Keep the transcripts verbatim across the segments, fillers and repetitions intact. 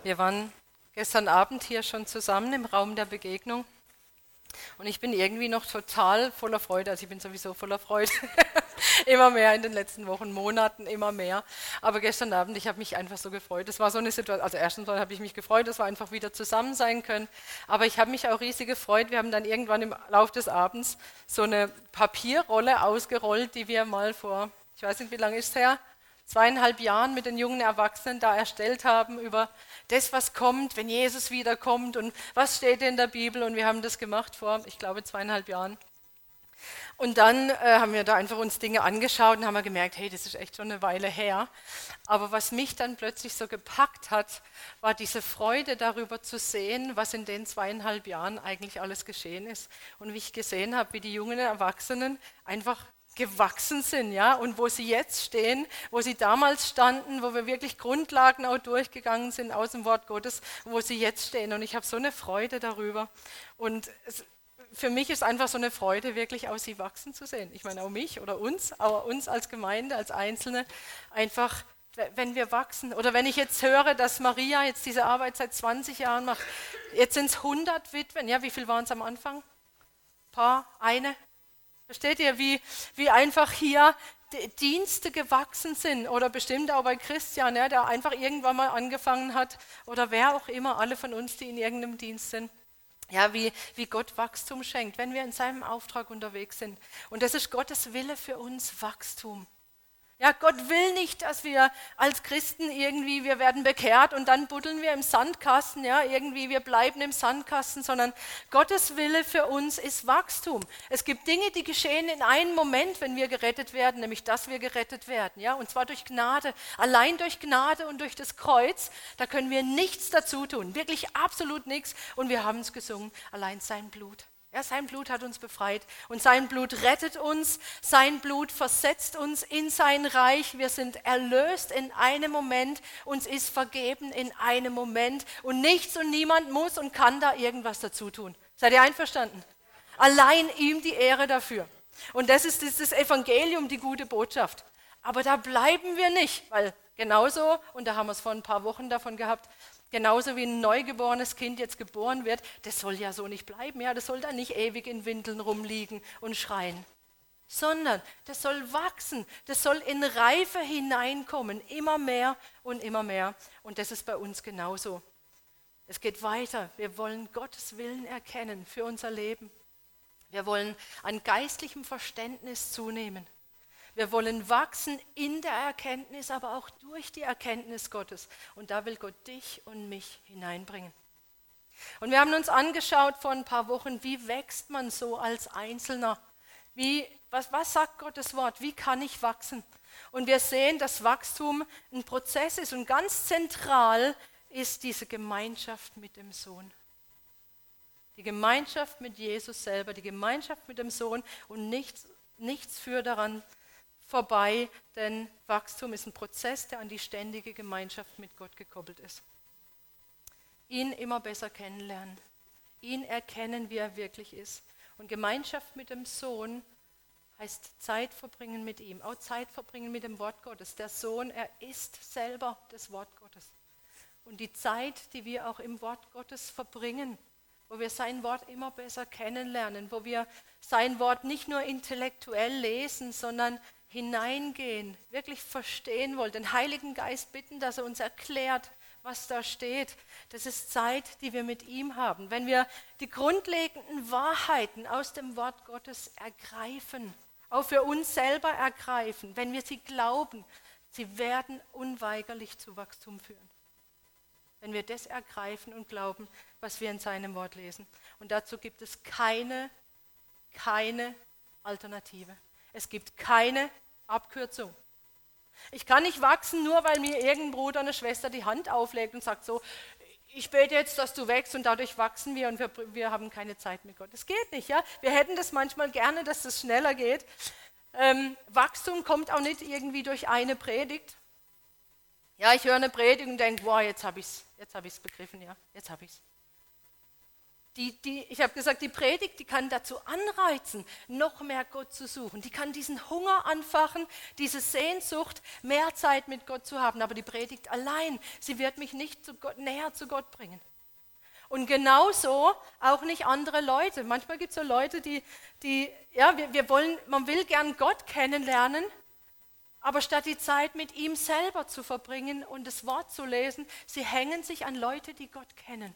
Wir waren gestern Abend hier schon zusammen im Raum der Begegnung und ich bin irgendwie noch total voller Freude. Also ich bin sowieso voller Freude, immer mehr in den letzten Wochen, Monaten, immer mehr. Aber gestern Abend, ich habe mich einfach so gefreut. Es war so eine Situation, also erstens mal habe ich mich gefreut, dass wir einfach wieder zusammen sein können. Aber ich habe mich auch riesig gefreut. Wir haben dann irgendwann im Laufe des Abends so eine Papierrolle ausgerollt, die wir mal vor, ich weiß nicht, wie lange ist es her, zweieinhalb Jahren mit den jungen Erwachsenen da erstellt haben über das, was kommt, wenn Jesus wiederkommt und was steht in der Bibel. Und wir haben das gemacht vor, ich glaube, zweieinhalb Jahren. Und dann äh, haben wir da einfach uns Dinge angeschaut und haben wir gemerkt, hey, das ist echt schon eine Weile her. Aber was mich dann plötzlich so gepackt hat, war diese Freude darüber zu sehen, was in den zweieinhalb Jahren eigentlich alles geschehen ist. Und wie ich gesehen habe, wie die jungen Erwachsenen einfach gewachsen sind, ja, und wo sie jetzt stehen, wo sie damals standen, wo wir wirklich Grundlagen auch durchgegangen sind aus dem Wort Gottes, wo sie jetzt stehen. Und ich habe so eine Freude darüber. Und es, für mich ist einfach so eine Freude, wirklich auch sie wachsen zu sehen. Ich meine auch mich oder uns, aber uns als Gemeinde, als Einzelne, einfach, wenn wir wachsen. Oder wenn ich jetzt höre, dass Maria jetzt diese Arbeit seit zwanzig Jahren macht, jetzt sind es hundert Witwen, ja, wie viel waren es am Anfang? Ein paar, eine? Versteht ihr, wie, wie einfach hier die Dienste gewachsen sind oder bestimmt auch bei Christian, ja, der einfach irgendwann mal angefangen hat oder wer auch immer, alle von uns, die in irgendeinem Dienst sind. Ja, wie, wie Gott Wachstum schenkt, wenn wir in seinem Auftrag unterwegs sind. Und das ist Gottes Wille für uns, Wachstum. Ja, Gott will nicht, dass wir als Christen irgendwie, wir werden bekehrt und dann buddeln wir im Sandkasten, ja, irgendwie wir bleiben im Sandkasten, sondern Gottes Wille für uns ist Wachstum. Es gibt Dinge, die geschehen in einem Moment, wenn wir gerettet werden, nämlich dass wir gerettet werden, ja, und zwar durch Gnade, allein durch Gnade und durch das Kreuz, da können wir nichts dazu tun, wirklich absolut nichts und wir haben es gesungen, allein sein Blut. Ja, sein Blut hat uns befreit und sein Blut rettet uns, sein Blut versetzt uns in sein Reich. Wir sind erlöst in einem Moment, uns ist vergeben in einem Moment und nichts und niemand muss und kann da irgendwas dazu tun. Seid ihr einverstanden? Allein ihm die Ehre dafür. Und das ist das Evangelium, die gute Botschaft. Aber da bleiben wir nicht, weil genauso, und da haben wir es vor ein paar Wochen davon gehabt, genauso wie ein neugeborenes Kind jetzt geboren wird, das soll ja so nicht bleiben, ja, das soll da nicht ewig in Windeln rumliegen und schreien, sondern das soll wachsen, das soll in Reife hineinkommen, immer mehr und immer mehr. Und das ist bei uns genauso. Es geht weiter, wir wollen Gottes Willen erkennen für unser Leben. Wir wollen an geistlichem Verständnis zunehmen. Wir wollen wachsen in der Erkenntnis, aber auch durch die Erkenntnis Gottes. Und da will Gott dich und mich hineinbringen. Und wir haben uns angeschaut vor ein paar Wochen, wie wächst man so als Einzelner? Wie, was, was sagt Gottes Wort? Wie kann ich wachsen? Und wir sehen, dass Wachstum ein Prozess ist und ganz zentral ist diese Gemeinschaft mit dem Sohn. Die Gemeinschaft mit Jesus selber, die Gemeinschaft mit dem Sohn und nichts, nichts führt daran vorbei, denn Wachstum ist ein Prozess, der an die ständige Gemeinschaft mit Gott gekoppelt ist. Ihn immer besser kennenlernen, ihn erkennen, wie er wirklich ist. Und Gemeinschaft mit dem Sohn heißt Zeit verbringen mit ihm, auch Zeit verbringen mit dem Wort Gottes. Der Sohn, er ist selber das Wort Gottes. Und die Zeit, die wir auch im Wort Gottes verbringen, wo wir sein Wort immer besser kennenlernen, wo wir sein Wort nicht nur intellektuell lesen, sondern hineingehen, wirklich verstehen wollen, den Heiligen Geist bitten, dass er uns erklärt, was da steht. Das ist Zeit, die wir mit ihm haben. Wenn wir die grundlegenden Wahrheiten aus dem Wort Gottes ergreifen, auch für uns selber ergreifen, wenn wir sie glauben, sie werden unweigerlich zu Wachstum führen. Wenn wir das ergreifen und glauben, was wir in seinem Wort lesen. Und dazu gibt es keine, keine Alternative. Es gibt keine Abkürzung. Ich kann nicht wachsen, nur weil mir irgendein Bruder, eine Schwester die Hand auflegt und sagt so, ich bete jetzt, dass du wächst und dadurch wachsen wir und wir, wir haben keine Zeit mit Gott. Das geht nicht, ja. Wir hätten das manchmal gerne, dass das schneller geht. Ähm, Wachstum kommt auch nicht irgendwie durch eine Predigt. Ja, ich höre eine Predigt und denke, wow, jetzt habe ich es jetzt hab ich's begriffen, ja, jetzt habe ich es. Die, die, ich habe gesagt, die Predigt, die kann dazu anreizen, noch mehr Gott zu suchen. Die kann diesen Hunger anfachen, diese Sehnsucht, mehr Zeit mit Gott zu haben. Aber die Predigt allein, sie wird mich nicht zu Gott, näher zu Gott bringen. Und genauso auch nicht andere Leute. Manchmal gibt es so Leute, die, die ja, wir, wir wollen, man will gern Gott kennenlernen, aber statt die Zeit mit ihm selber zu verbringen und das Wort zu lesen, sie hängen sich an Leute, die Gott kennen.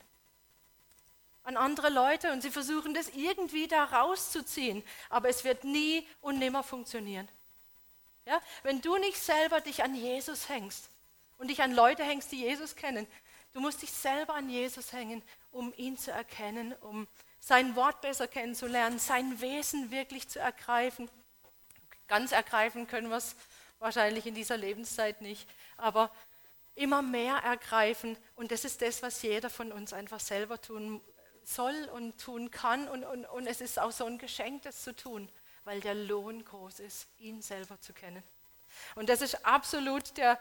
An andere Leute und sie versuchen das irgendwie da rauszuziehen, aber es wird nie und nimmer funktionieren. Ja? Wenn du nicht selber dich an Jesus hängst und dich an Leute hängst, die Jesus kennen, du musst dich selber an Jesus hängen, um ihn zu erkennen, um sein Wort besser kennenzulernen, sein Wesen wirklich zu ergreifen. Ganz ergreifen können wir es wahrscheinlich in dieser Lebenszeit nicht, aber immer mehr ergreifen und das ist das, was jeder von uns einfach selber tun muss. Soll und tun kann und, und, und es ist auch so ein Geschenk, das zu tun, weil der Lohn groß ist, ihn selber zu kennen. Und das ist absolut der,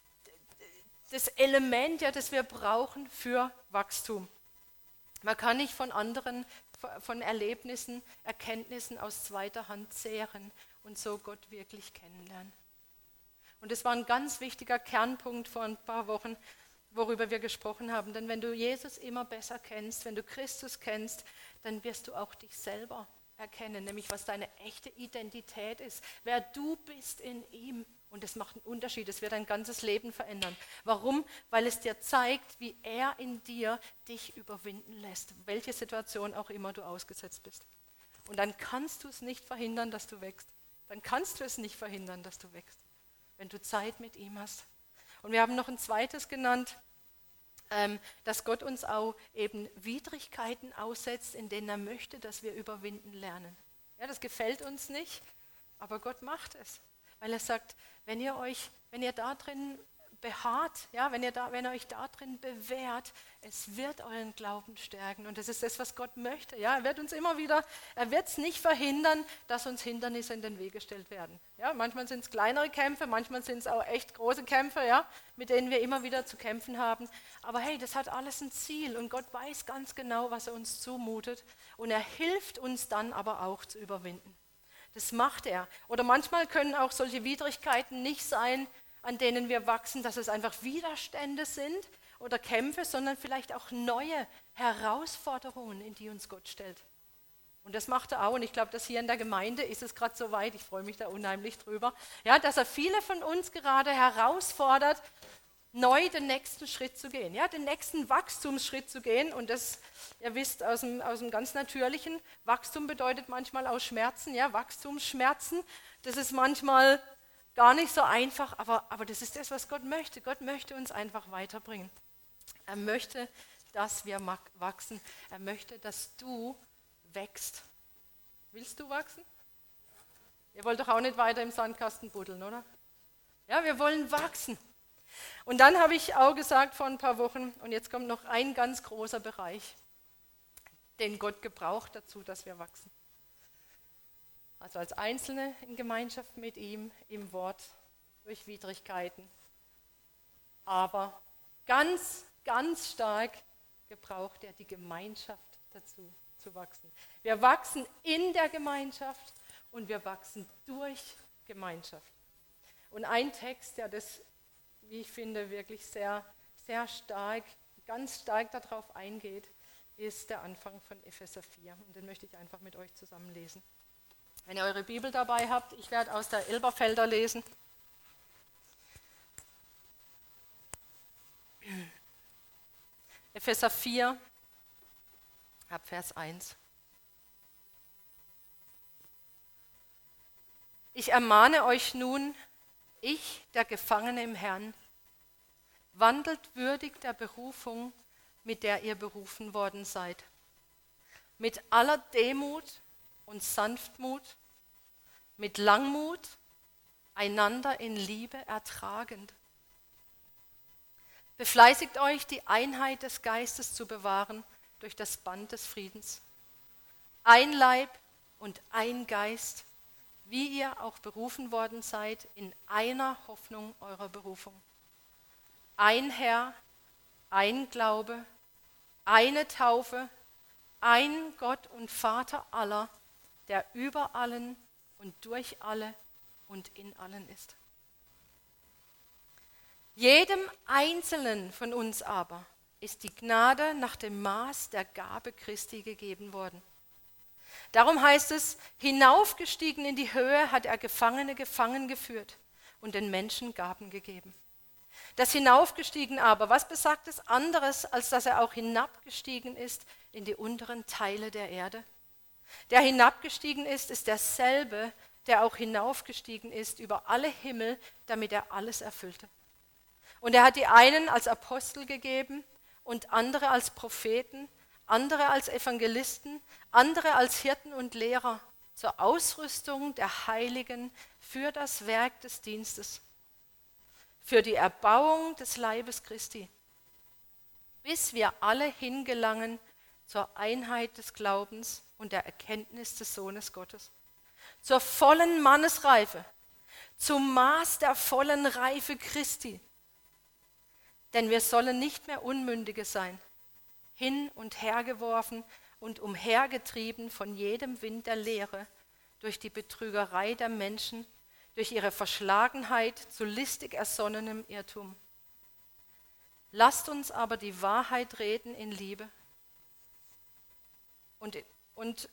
das Element, ja, das wir brauchen für Wachstum. Man kann nicht von anderen, von Erlebnissen, Erkenntnissen aus zweiter Hand zehren und so Gott wirklich kennenlernen. Und das war ein ganz wichtiger Kernpunkt vor ein paar Wochen, worüber wir gesprochen haben. Denn wenn du Jesus immer besser kennst, wenn du Christus kennst, dann wirst du auch dich selber erkennen, nämlich was deine echte Identität ist, wer du bist in ihm. Und das macht einen Unterschied, es wird dein ganzes Leben verändern. Warum? Weil es dir zeigt, wie er in dir dich überwinden lässt, welche Situation auch immer du ausgesetzt bist. Und dann kannst du es nicht verhindern, dass du wächst. Dann kannst du es nicht verhindern, dass du wächst, wenn du Zeit mit ihm hast. Und wir haben noch ein zweites genannt, ähm, dass Gott uns auch eben Widrigkeiten aussetzt, in denen er möchte, dass wir überwinden lernen. Ja, das gefällt uns nicht, aber Gott macht es, weil er sagt, wenn ihr euch, wenn ihr da drin beharrt, ja, wenn ihr da, wenn ihr euch da drin bewährt, es wird euren Glauben stärken und das ist das, was Gott möchte. Ja, er wird uns immer wieder, er wird es nicht verhindern, dass uns Hindernisse in den Weg gestellt werden. Ja, manchmal sind es kleinere Kämpfe, manchmal sind es auch echt große Kämpfe, ja, mit denen wir immer wieder zu kämpfen haben. Aber hey, das hat alles ein Ziel und Gott weiß ganz genau, was er uns zumutet und er hilft uns dann aber auch zu überwinden. Das macht er. Oder manchmal können auch solche Widrigkeiten nicht sein, an denen wir wachsen, dass es einfach Widerstände sind oder Kämpfe, sondern vielleicht auch neue Herausforderungen, in die uns Gott stellt. Und das macht er auch. Und ich glaube, dass hier in der Gemeinde ist es gerade so weit, ich freue mich da unheimlich drüber, ja, dass er viele von uns gerade herausfordert, neu den nächsten Schritt zu gehen, ja, den nächsten Wachstumsschritt zu gehen. Und das, ihr wisst, aus dem, aus dem ganz Natürlichen, Wachstum bedeutet manchmal auch Schmerzen, ja, Wachstumsschmerzen. Das ist manchmal gar nicht so einfach, aber, aber das ist das, was Gott möchte. Gott möchte uns einfach weiterbringen. Er möchte, dass wir wachsen. Er möchte, dass du wächst. Willst du wachsen? Ihr wollt doch auch nicht weiter im Sandkasten buddeln, oder? Ja, wir wollen wachsen. Und dann habe ich auch gesagt vor ein paar Wochen, und jetzt kommt noch ein ganz großer Bereich, den Gott gebraucht dazu, dass wir wachsen. Also als Einzelne in Gemeinschaft mit ihm, im Wort, durch Widrigkeiten. Aber ganz, ganz stark gebraucht er die Gemeinschaft dazu, zu wachsen. Wir wachsen in der Gemeinschaft und wir wachsen durch Gemeinschaft. Und ein Text, der das, wie ich finde, wirklich sehr, sehr stark, ganz stark darauf eingeht, ist der Anfang von Epheser vier. Und den möchte ich einfach mit euch zusammen lesen. Wenn ihr eure Bibel dabei habt, ich werde aus der Elberfelder lesen. Epheser vier, ab Vers eins. Ich ermahne euch nun, ich, der Gefangene im Herrn, wandelt würdig der Berufung, mit der ihr berufen worden seid, mit aller Demut und Sanftmut, mit Langmut, einander in Liebe ertragend. Befleißigt euch, die Einheit des Geistes zu bewahren durch das Band des Friedens. Ein Leib und ein Geist, wie ihr auch berufen worden seid, in einer Hoffnung eurer Berufung. Ein Herr, ein Glaube, eine Taufe, ein Gott und Vater aller, der über allen und durch alle und in allen ist. Jedem Einzelnen von uns aber ist die Gnade nach dem Maß der Gabe Christi gegeben worden. Darum heißt es, hinaufgestiegen in die Höhe hat er Gefangene gefangen geführt und den Menschen Gaben gegeben. Das hinaufgestiegen aber, was besagt es anderes, als dass er auch hinabgestiegen ist in die unteren Teile der Erde? Der hinabgestiegen ist, ist derselbe, der auch hinaufgestiegen ist über alle Himmel, damit er alles erfüllte. Und er hat die einen als Apostel gegeben und andere als Propheten, andere als Evangelisten, andere als Hirten und Lehrer zur Ausrüstung der Heiligen für das Werk des Dienstes, für die Erbauung des Leibes Christi, bis wir alle hingelangen zur Einheit des Glaubens und der Erkenntnis des Sohnes Gottes, zur vollen Mannesreife, zum Maß der vollen Reife Christi. Denn wir sollen nicht mehr Unmündige sein, hin und her geworfen und umhergetrieben von jedem Wind der Lehre, durch die Betrügerei der Menschen, durch ihre Verschlagenheit zu listig ersonnenem Irrtum. Lasst uns aber die Wahrheit reden in Liebe und, und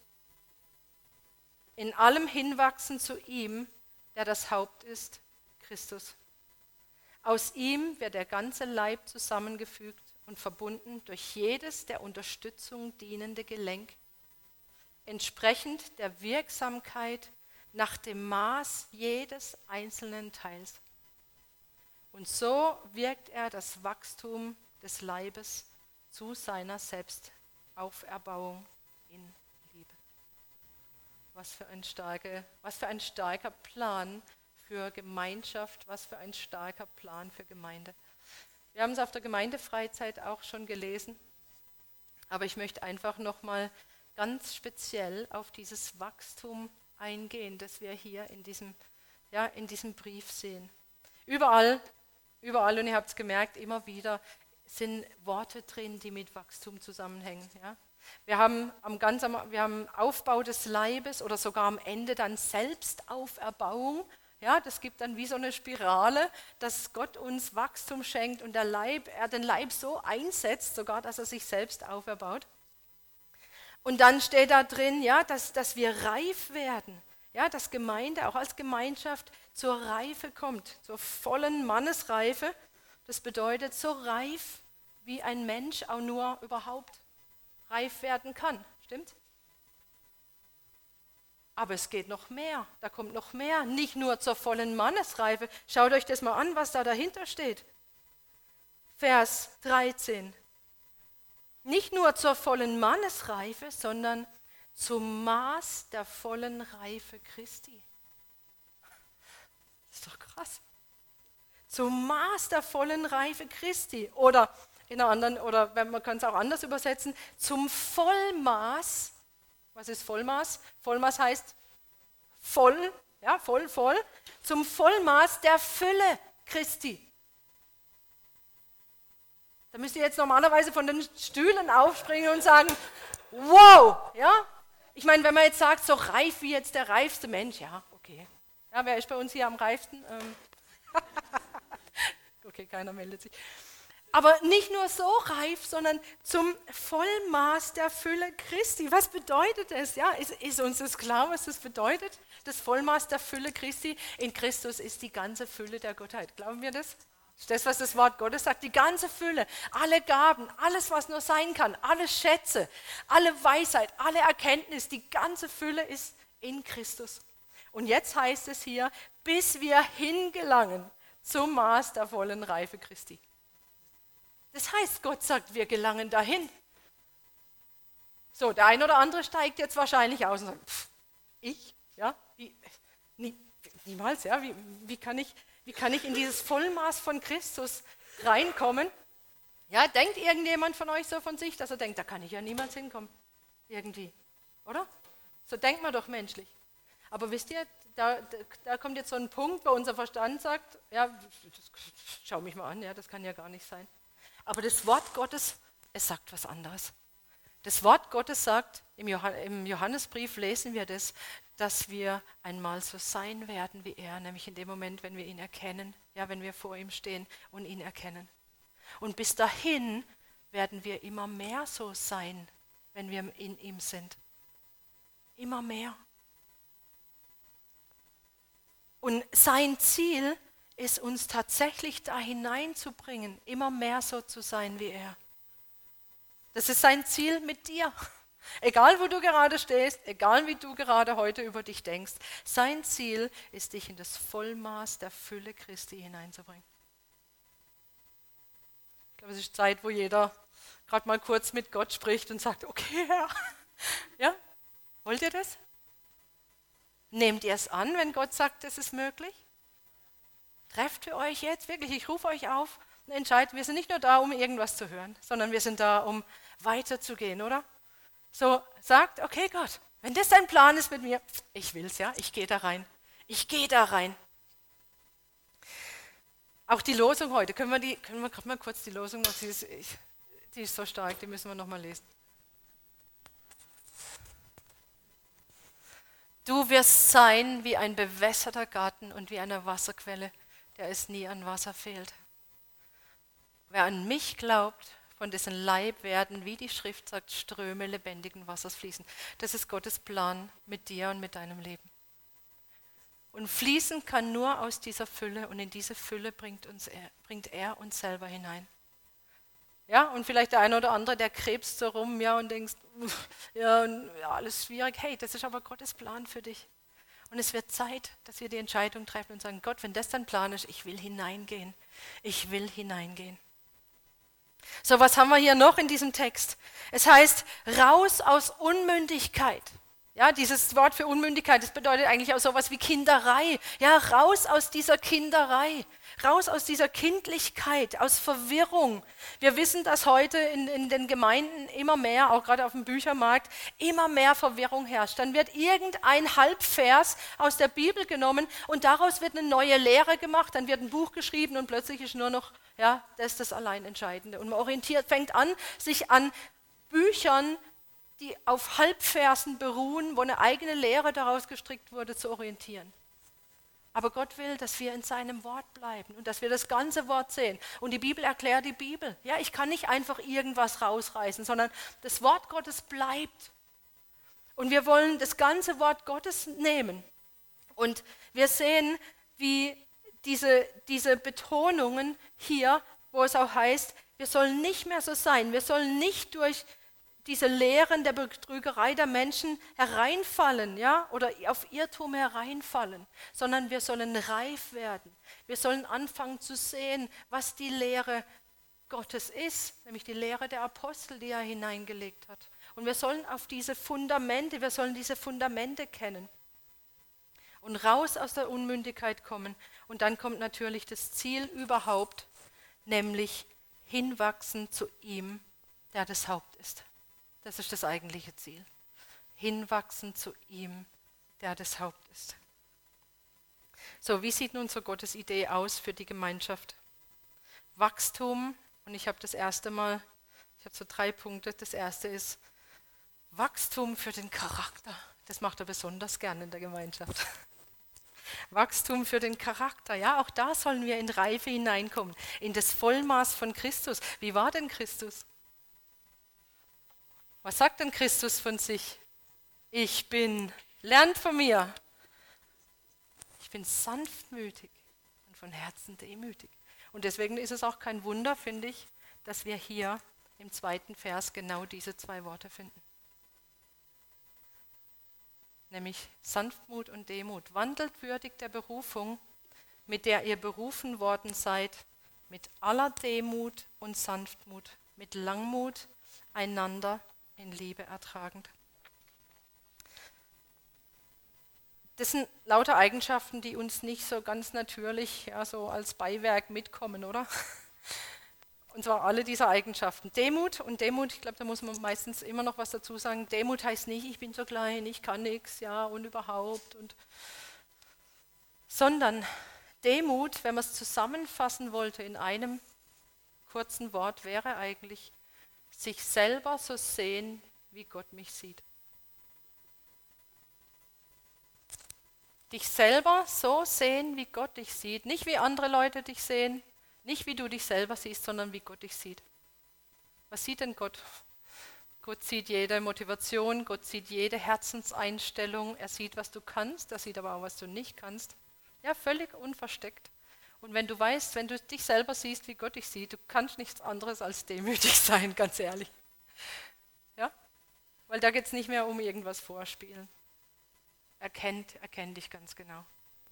in allem hinwachsen zu ihm, der das Haupt ist, Christus. Aus ihm wird der ganze Leib zusammengefügt und verbunden durch jedes der Unterstützung dienende Gelenk, entsprechend der Wirksamkeit nach dem Maß jedes einzelnen Teils. Und so wirkt er das Wachstum des Leibes zu seiner Selbstauferbauung in Liebe. Was für ein starker, was für ein starker Plan für Gemeinschaft, was für ein starker Plan für Gemeinde. Wir haben es auf der Gemeindefreizeit auch schon gelesen, aber ich möchte einfach nochmal ganz speziell auf dieses Wachstum eingehen, das wir hier in diesem, ja, in diesem Brief sehen. Überall, überall, und ihr habt es gemerkt, immer wieder sind Worte drin, die mit Wachstum zusammenhängen. Ja. Wir haben am ganz am, wir haben Aufbau des Leibes oder sogar am Ende dann Selbstauferbauung. Ja, das gibt dann wie so eine Spirale, dass Gott uns Wachstum schenkt und der Leib, er den Leib so einsetzt, sogar, dass er sich selbst auferbaut. Und dann steht da drin, ja, dass, dass wir reif werden, ja, dass Gemeinde auch als Gemeinschaft zur Reife kommt, zur vollen Mannesreife. Das bedeutet so reif, wie ein Mensch auch nur überhaupt reif werden kann. Stimmt? Aber es geht noch mehr, da kommt noch mehr, nicht nur zur vollen Mannesreife. Schaut euch das mal an, was da dahinter steht. Vers dreizehn. Nicht nur zur vollen Mannesreife, sondern zum Maß der vollen Reife Christi. Das ist doch krass. Zum Maß der vollen Reife Christi. Oder in einer anderen, oder man kann es auch anders übersetzen, zum Vollmaß. Was ist Vollmaß? Vollmaß heißt voll, ja, voll, voll. Zum Vollmaß der Fülle Christi. Da müsst ihr jetzt normalerweise von den Stühlen aufspringen und sagen, wow, ja. Ich meine, wenn man jetzt sagt, so reif wie jetzt der reifste Mensch, ja, okay. Ja, wer ist bei uns hier am reifsten? Ähm okay, keiner meldet sich. Aber nicht nur so reif, sondern zum Vollmaß der Fülle Christi. Was bedeutet das? Ja, ist, ist uns das klar, was das bedeutet? Das Vollmaß der Fülle Christi. In Christus ist die ganze Fülle der Gottheit. Glauben wir das? Das ist das, was das Wort Gottes sagt. Die ganze Fülle, alle Gaben, alles, was nur sein kann, alle Schätze, alle Weisheit, alle Erkenntnis, die ganze Fülle ist in Christus. Und jetzt heißt es hier, bis wir hingelangen zum Maß der vollen Reife Christi. Das heißt, Gott sagt, wir gelangen dahin. So, der ein oder andere steigt jetzt wahrscheinlich aus und sagt, pff, ich, ja, wie, nie, niemals, ja, wie, wie, kann ich, wie kann ich in dieses Vollmaß von Christus reinkommen? Ja, denkt irgendjemand von euch so von sich, dass er denkt, da kann ich ja niemals hinkommen, irgendwie, oder? So denkt man doch menschlich. Aber wisst ihr, da, da kommt jetzt so ein Punkt, wo unser Verstand sagt, ja, schau mich mal an, ja, das kann ja gar nicht sein. Aber das Wort Gottes, es sagt was anderes. Das Wort Gottes sagt, im Johannesbrief lesen wir das, dass wir einmal so sein werden wie er, nämlich in dem Moment, wenn wir ihn erkennen, ja, wenn wir vor ihm stehen und ihn erkennen. Und bis dahin werden wir immer mehr so sein, wenn wir in ihm sind. Immer mehr. Und sein Ziel ist, uns tatsächlich da hineinzubringen, immer mehr so zu sein wie er. Das ist sein Ziel mit dir. Egal, wo du gerade stehst, egal, wie du gerade heute über dich denkst, sein Ziel ist, dich in das Vollmaß der Fülle Christi hineinzubringen. Ich glaube, es ist Zeit, wo jeder gerade mal kurz mit Gott spricht und sagt, okay, Herr, ja, wollt ihr das? Nehmt ihr es an, wenn Gott sagt, es ist möglich? Trefft ihr euch jetzt wirklich, ich rufe euch auf und entscheidet, wir sind nicht nur da, um irgendwas zu hören, sondern wir sind da, um weiterzugehen, oder? So sagt, okay Gott, wenn das dein Plan ist mit mir, ich will's, ja, ich gehe da rein. Ich gehe da rein. Auch die Losung heute, können wir die, können wir gerade mal kurz die Losung noch, die ist, die ist so stark, die müssen wir noch mal lesen. Du wirst sein wie ein bewässerter Garten und wie eine Wasserquelle, der es nie an Wasser fehlt. Wer an mich glaubt, von dessen Leib werden, wie die Schrift sagt, Ströme lebendigen Wassers fließen. Das ist Gottes Plan mit dir und mit deinem Leben. Und fließen kann nur aus dieser Fülle und in diese Fülle bringt, uns er, bringt er uns selber hinein. Ja, und vielleicht der eine oder andere, der krebst so rum, ja, und denkst, ja, und, ja, alles schwierig. Hey, das ist aber Gottes Plan für dich. Und es wird Zeit, dass wir die Entscheidung treffen und sagen, Gott, wenn das dein Plan ist, ich will hineingehen. Ich will hineingehen. So, was haben wir hier noch in diesem Text? Es heißt, raus aus Unmündigkeit. Ja, dieses Wort für Unmündigkeit, das bedeutet eigentlich auch sowas wie Kinderei. Ja, raus aus dieser Kinderei, raus aus dieser Kindlichkeit, aus Verwirrung. Wir wissen, dass heute in, in den Gemeinden immer mehr, auch gerade auf dem Büchermarkt, immer mehr Verwirrung herrscht. Dann wird irgendein Halbvers aus der Bibel genommen und daraus wird eine neue Lehre gemacht, dann wird ein Buch geschrieben und plötzlich ist nur noch, ja, das ist das Alleinentscheidende. Und man orientiert, fängt an, sich an Büchern, die auf Halbversen beruhen, wo eine eigene Lehre daraus gestrickt wurde, zu orientieren. Aber Gott will, dass wir in seinem Wort bleiben und dass wir das ganze Wort sehen. Und die Bibel erklärt die Bibel. Ja, ich kann nicht einfach irgendwas rausreißen, sondern das Wort Gottes bleibt. Und wir wollen das ganze Wort Gottes nehmen. Und wir sehen, wie diese, diese Betonungen hier, wo es auch heißt, wir sollen nicht mehr so sein, wir sollen nicht durch diese Lehren der Betrügerei der Menschen hereinfallen, ja, oder auf Irrtum hereinfallen, sondern wir sollen reif werden. Wir sollen anfangen zu sehen, was die Lehre Gottes ist, nämlich die Lehre der Apostel, die er hineingelegt hat. Und wir sollen auf diese Fundamente, wir sollen diese Fundamente kennen und raus aus der Unmündigkeit kommen. Und dann kommt natürlich das Ziel überhaupt, nämlich hinwachsen zu ihm, der das Haupt ist. Das ist das eigentliche Ziel. Hinwachsen zu ihm, der das Haupt ist. So, wie sieht nun so Gottes Idee aus für die Gemeinschaft? Wachstum, und ich habe das erste Mal, ich habe so drei Punkte. Das erste ist Wachstum für den Charakter. Das macht er besonders gerne in der Gemeinschaft. Wachstum für den Charakter. Ja, auch da sollen wir in Reife hineinkommen, in das Vollmaß von Christus. Wie war denn Christus? Was sagt denn Christus von sich? Ich bin, lernt von mir. Ich bin sanftmütig und von Herzen demütig. Und deswegen ist es auch kein Wunder, finde ich, dass wir hier im zweiten Vers genau diese zwei Worte finden. Nämlich Sanftmut und Demut. Wandelt würdig der Berufung, mit der ihr berufen worden seid, mit aller Demut und Sanftmut, mit Langmut einander in Liebe ertragend. Das sind lauter Eigenschaften, die uns nicht so ganz natürlich, ja, so als Beiwerk mitkommen, oder? Und zwar alle diese Eigenschaften. Demut und Demut, ich glaube, da muss man meistens immer noch was dazu sagen. Demut heißt nicht, ich bin so klein, ich kann nichts, ja, und überhaupt. Und sondern Demut, wenn man es zusammenfassen wollte in einem kurzen Wort, wäre eigentlich sich selber so sehen, wie Gott mich sieht. Dich selber so sehen, wie Gott dich sieht. Nicht wie andere Leute dich sehen, nicht wie du dich selber siehst, sondern wie Gott dich sieht. Was sieht denn Gott? Gott sieht jede Motivation, Gott sieht jede Herzenseinstellung. Er sieht, was du kannst, er sieht aber auch, was du nicht kannst. Ja, völlig unversteckt. Und wenn du weißt, wenn du dich selber siehst, wie Gott dich sieht, du kannst nichts anderes als demütig sein, ganz ehrlich. Ja? Weil da geht es nicht mehr um irgendwas vorspielen. Er kennt, er kennt dich ganz genau.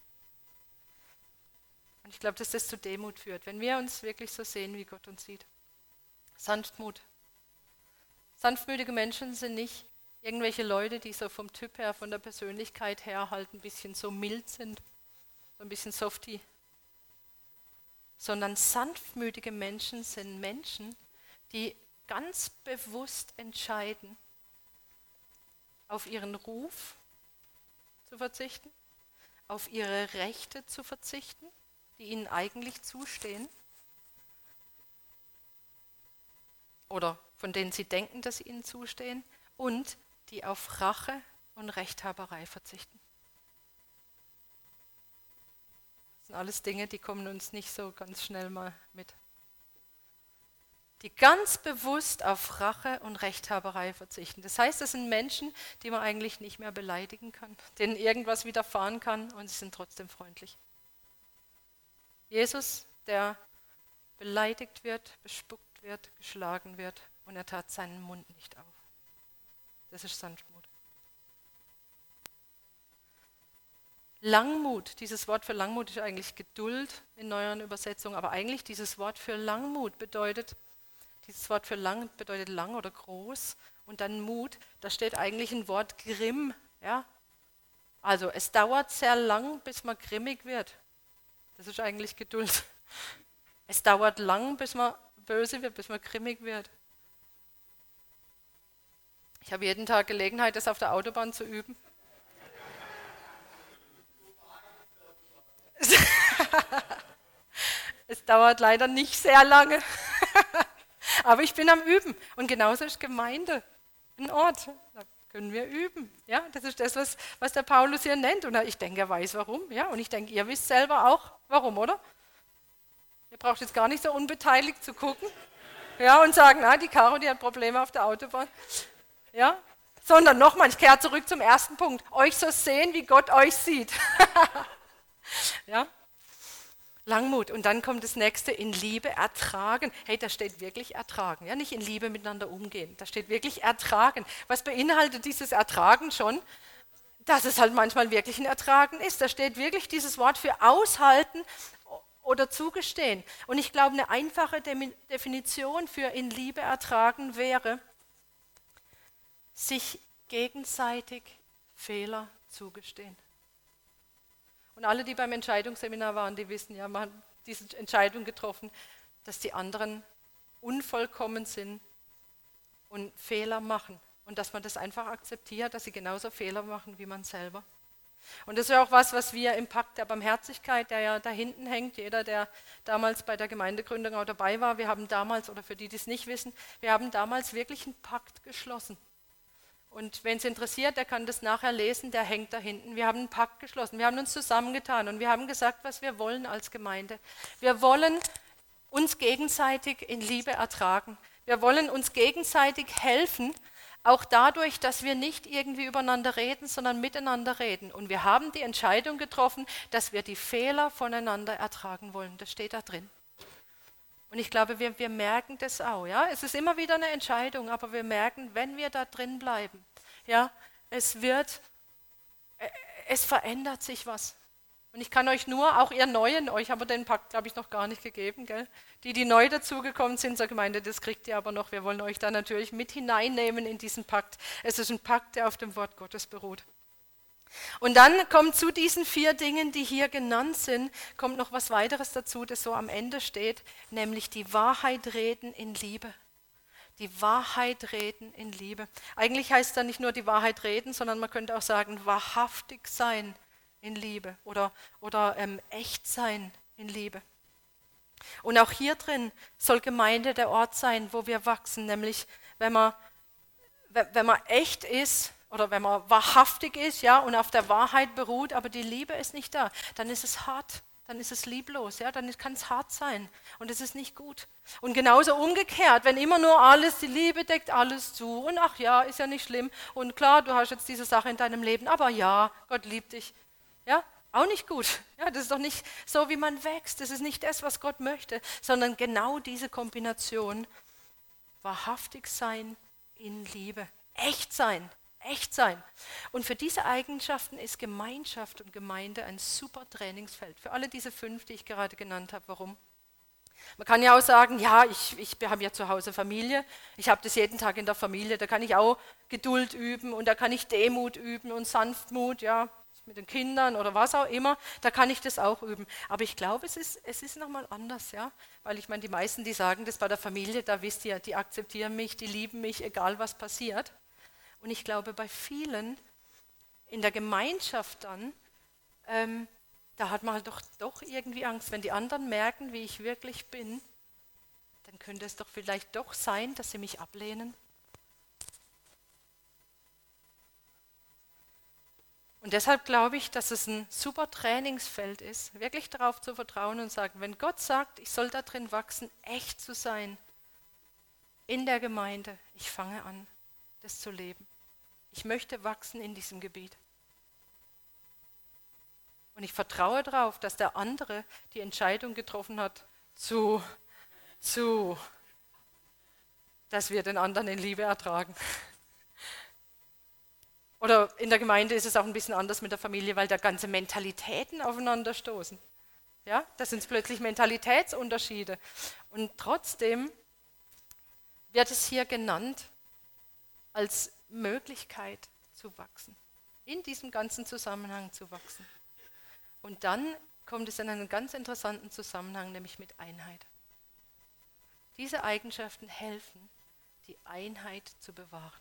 Und ich glaube, dass das zu Demut führt, wenn wir uns wirklich so sehen, wie Gott uns sieht. Sanftmut. Sanftmütige Menschen sind nicht irgendwelche Leute, die so vom Typ her, von der Persönlichkeit her halt ein bisschen so mild sind, so ein bisschen softy. Sondern sanftmütige Menschen sind Menschen, die ganz bewusst entscheiden, auf ihren Ruf zu verzichten, auf ihre Rechte zu verzichten, die ihnen eigentlich zustehen oder von denen sie denken, dass sie ihnen zustehen, und die auf Rache und Rechthaberei verzichten. Das sind alles Dinge, die kommen uns nicht so ganz schnell mal mit. Die ganz bewusst auf Rache und Rechthaberei verzichten. Das heißt, das sind Menschen, die man eigentlich nicht mehr beleidigen kann, denen irgendwas widerfahren kann, und sie sind trotzdem freundlich. Jesus, der beleidigt wird, bespuckt wird, geschlagen wird, und er tat seinen Mund nicht auf. Das ist Sanftmut. Langmut, dieses Wort für Langmut ist eigentlich Geduld in neueren Übersetzungen, aber eigentlich dieses Wort für Langmut bedeutet, dieses Wort für lang bedeutet lang oder groß, und dann Mut, da steht eigentlich ein Wort Grimm. Ja? Also es dauert sehr lang, bis man grimmig wird. Das ist eigentlich Geduld. Es dauert lang, bis man böse wird, bis man grimmig wird. Ich habe jeden Tag Gelegenheit, das auf der Autobahn zu üben. Es dauert leider nicht sehr lange, aber ich bin am Üben. Und genauso ist Gemeinde ein Ort. Da können wir üben. Ja, das ist das, was, was der Paulus hier nennt. Und ich denke, er weiß warum. Ja, und ich denke, ihr wisst selber auch warum, oder? Ihr braucht jetzt gar nicht so unbeteiligt zu gucken, ja, und sagen, na, die Caro, die hat Probleme auf der Autobahn. Ja, sondern nochmal, ich kehre zurück zum ersten Punkt. Euch so sehen, wie Gott euch sieht. Ja, Langmut. Und dann kommt das nächste, in Liebe ertragen. Hey, da steht wirklich ertragen. Ja, nicht in Liebe miteinander umgehen. Da steht wirklich ertragen. Was beinhaltet dieses Ertragen schon? Dass es halt manchmal wirklich ein Ertragen ist. Da steht wirklich dieses Wort für aushalten oder zugestehen. Und ich glaube, eine einfache Definition für in Liebe ertragen wäre, sich gegenseitig Fehler zugestehen. Und alle, die beim Entscheidungsseminar waren, die wissen ja, man hat diese Entscheidung getroffen, dass die anderen unvollkommen sind und Fehler machen. Und dass man das einfach akzeptiert, dass sie genauso Fehler machen wie man selber. Und das ist ja auch was, was wir im Pakt der Barmherzigkeit, der ja da hinten hängt, jeder, der damals bei der Gemeindegründung auch dabei war, wir haben damals, oder für die, die es nicht wissen, wir haben damals wirklich einen Pakt geschlossen. Und wenn es interessiert, der kann das nachher lesen, der hängt da hinten. Wir haben einen Pakt geschlossen, wir haben uns zusammengetan und wir haben gesagt, was wir wollen als Gemeinde. Wir wollen uns gegenseitig in Liebe ertragen. Wir wollen uns gegenseitig helfen, auch dadurch, dass wir nicht irgendwie übereinander reden, sondern miteinander reden. Und wir haben die Entscheidung getroffen, dass wir die Fehler voneinander ertragen wollen. Das steht da drin. Und ich glaube, wir, wir merken das auch. Ja? Es ist immer wieder eine Entscheidung, aber wir merken, wenn wir da drin bleiben, ja, es wird, es verändert sich was. Und ich kann euch nur, auch ihr Neuen, euch haben wir den Pakt, glaube ich, noch gar nicht gegeben, gell? Die, die neu dazugekommen sind zur Gemeinde, das kriegt ihr aber noch. Wir wollen euch da natürlich mit hineinnehmen in diesen Pakt. Es ist ein Pakt, der auf dem Wort Gottes beruht. Und dann kommt zu diesen vier Dingen, die hier genannt sind, kommt noch was weiteres dazu, das so am Ende steht, nämlich die Wahrheit reden in Liebe. Die Wahrheit reden in Liebe. Eigentlich heißt da nicht nur die Wahrheit reden, sondern man könnte auch sagen, wahrhaftig sein in Liebe oder, oder ähm, echt sein in Liebe. Und auch hier drin soll Gemeinde der Ort sein, wo wir wachsen, nämlich wenn wir wenn, wenn man echt ist oder wenn man wahrhaftig ist, ja, und auf der Wahrheit beruht, aber die Liebe ist nicht da, dann ist es hart, dann ist es lieblos, ja, dann kann es hart sein und es ist nicht gut. Und genauso umgekehrt, wenn immer nur alles, die Liebe deckt alles zu und ach ja, ist ja nicht schlimm und klar, du hast jetzt diese Sache in deinem Leben, aber ja, Gott liebt dich, ja, auch nicht gut. Ja, das ist doch nicht so, wie man wächst, das ist nicht das, was Gott möchte, sondern genau diese Kombination, wahrhaftig sein in Liebe, echt sein. Echt sein. Und für diese Eigenschaften ist Gemeinschaft und Gemeinde ein super Trainingsfeld. Für alle diese fünf, die ich gerade genannt habe. Warum? Man kann ja auch sagen, ja, ich, ich habe ja zu Hause Familie, ich habe das jeden Tag in der Familie, da kann ich auch Geduld üben und da kann ich Demut üben und Sanftmut, ja, mit den Kindern oder was auch immer, da kann ich das auch üben. Aber ich glaube, es ist, es ist nochmal anders, ja, weil ich meine, die meisten, die sagen das bei der Familie, da wisst ihr, die akzeptieren mich, die lieben mich, egal was passiert. Und ich glaube, bei vielen in der Gemeinschaft dann, ähm, da hat man halt doch, doch irgendwie Angst. Wenn die anderen merken, wie ich wirklich bin, dann könnte es doch vielleicht doch sein, dass sie mich ablehnen. Und deshalb glaube ich, dass es ein super Trainingsfeld ist, wirklich darauf zu vertrauen und sagen, wenn Gott sagt, ich soll da drin wachsen, echt zu sein, in der Gemeinde, ich fange an, das zu leben. Ich möchte wachsen in diesem Gebiet. Und ich vertraue darauf, dass der andere die Entscheidung getroffen hat, zu, zu, dass wir den anderen in Liebe ertragen. Oder in der Gemeinde ist es auch ein bisschen anders mit der Familie, weil da ganze Mentalitäten aufeinander stoßen. Ja, das sind plötzlich Mentalitätsunterschiede. Und trotzdem wird es hier genannt als Möglichkeit zu wachsen, in diesem ganzen Zusammenhang zu wachsen. Und dann kommt es in einen ganz interessanten Zusammenhang, nämlich mit Einheit. Diese Eigenschaften helfen, die Einheit zu bewahren.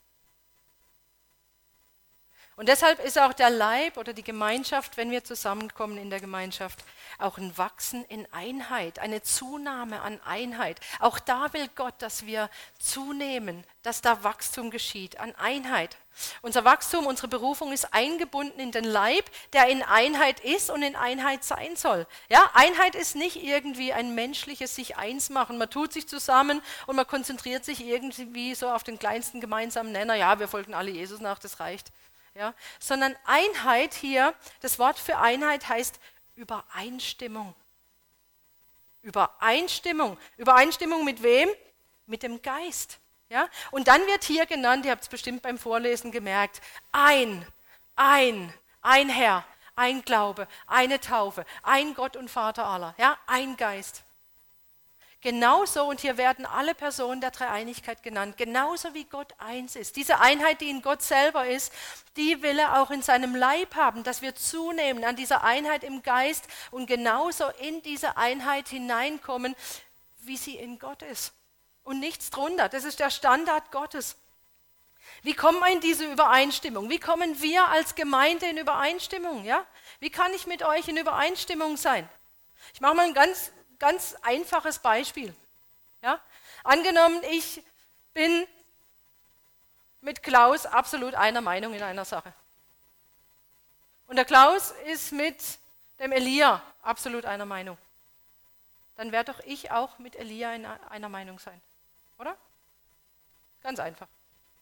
Und deshalb ist auch der Leib oder die Gemeinschaft, wenn wir zusammenkommen in der Gemeinschaft, auch ein Wachsen in Einheit, eine Zunahme an Einheit. Auch da will Gott, dass wir zunehmen, dass da Wachstum geschieht an Einheit. Unser Wachstum, unsere Berufung ist eingebunden in den Leib, der in Einheit ist und in Einheit sein soll. Ja, Einheit ist nicht irgendwie ein menschliches sich eins machen. Man tut sich zusammen und man konzentriert sich irgendwie so auf den kleinsten gemeinsamen Nenner. Ja, wir folgen alle Jesus nach, das reicht. Ja, sondern Einheit hier, das Wort für Einheit heißt Übereinstimmung. Übereinstimmung. Übereinstimmung mit wem? Mit dem Geist. Ja? Und dann wird hier genannt, ihr habt es bestimmt beim Vorlesen gemerkt, ein, ein, ein Herr, ein Glaube, eine Taufe, ein Gott und Vater aller, ja? Ein Geist. Genauso, und hier werden alle Personen der Dreieinigkeit genannt, genauso wie Gott eins ist. Diese Einheit, die in Gott selber ist, die will er auch in seinem Leib haben, dass wir zunehmen an dieser Einheit im Geist und genauso in diese Einheit hineinkommen, wie sie in Gott ist. Und nichts drunter, das ist der Standard Gottes. Wie kommen wir in diese Übereinstimmung? Wie kommen wir als Gemeinde in Übereinstimmung? Ja? Wie kann ich mit euch in Übereinstimmung sein? Ich mache mal ein ganz Ganz einfaches Beispiel. Ja? Angenommen, ich bin mit Klaus absolut einer Meinung in einer Sache. Und der Klaus ist mit dem Elia absolut einer Meinung. Dann werde doch ich auch mit Elia in einer Meinung sein. Oder? Ganz einfach.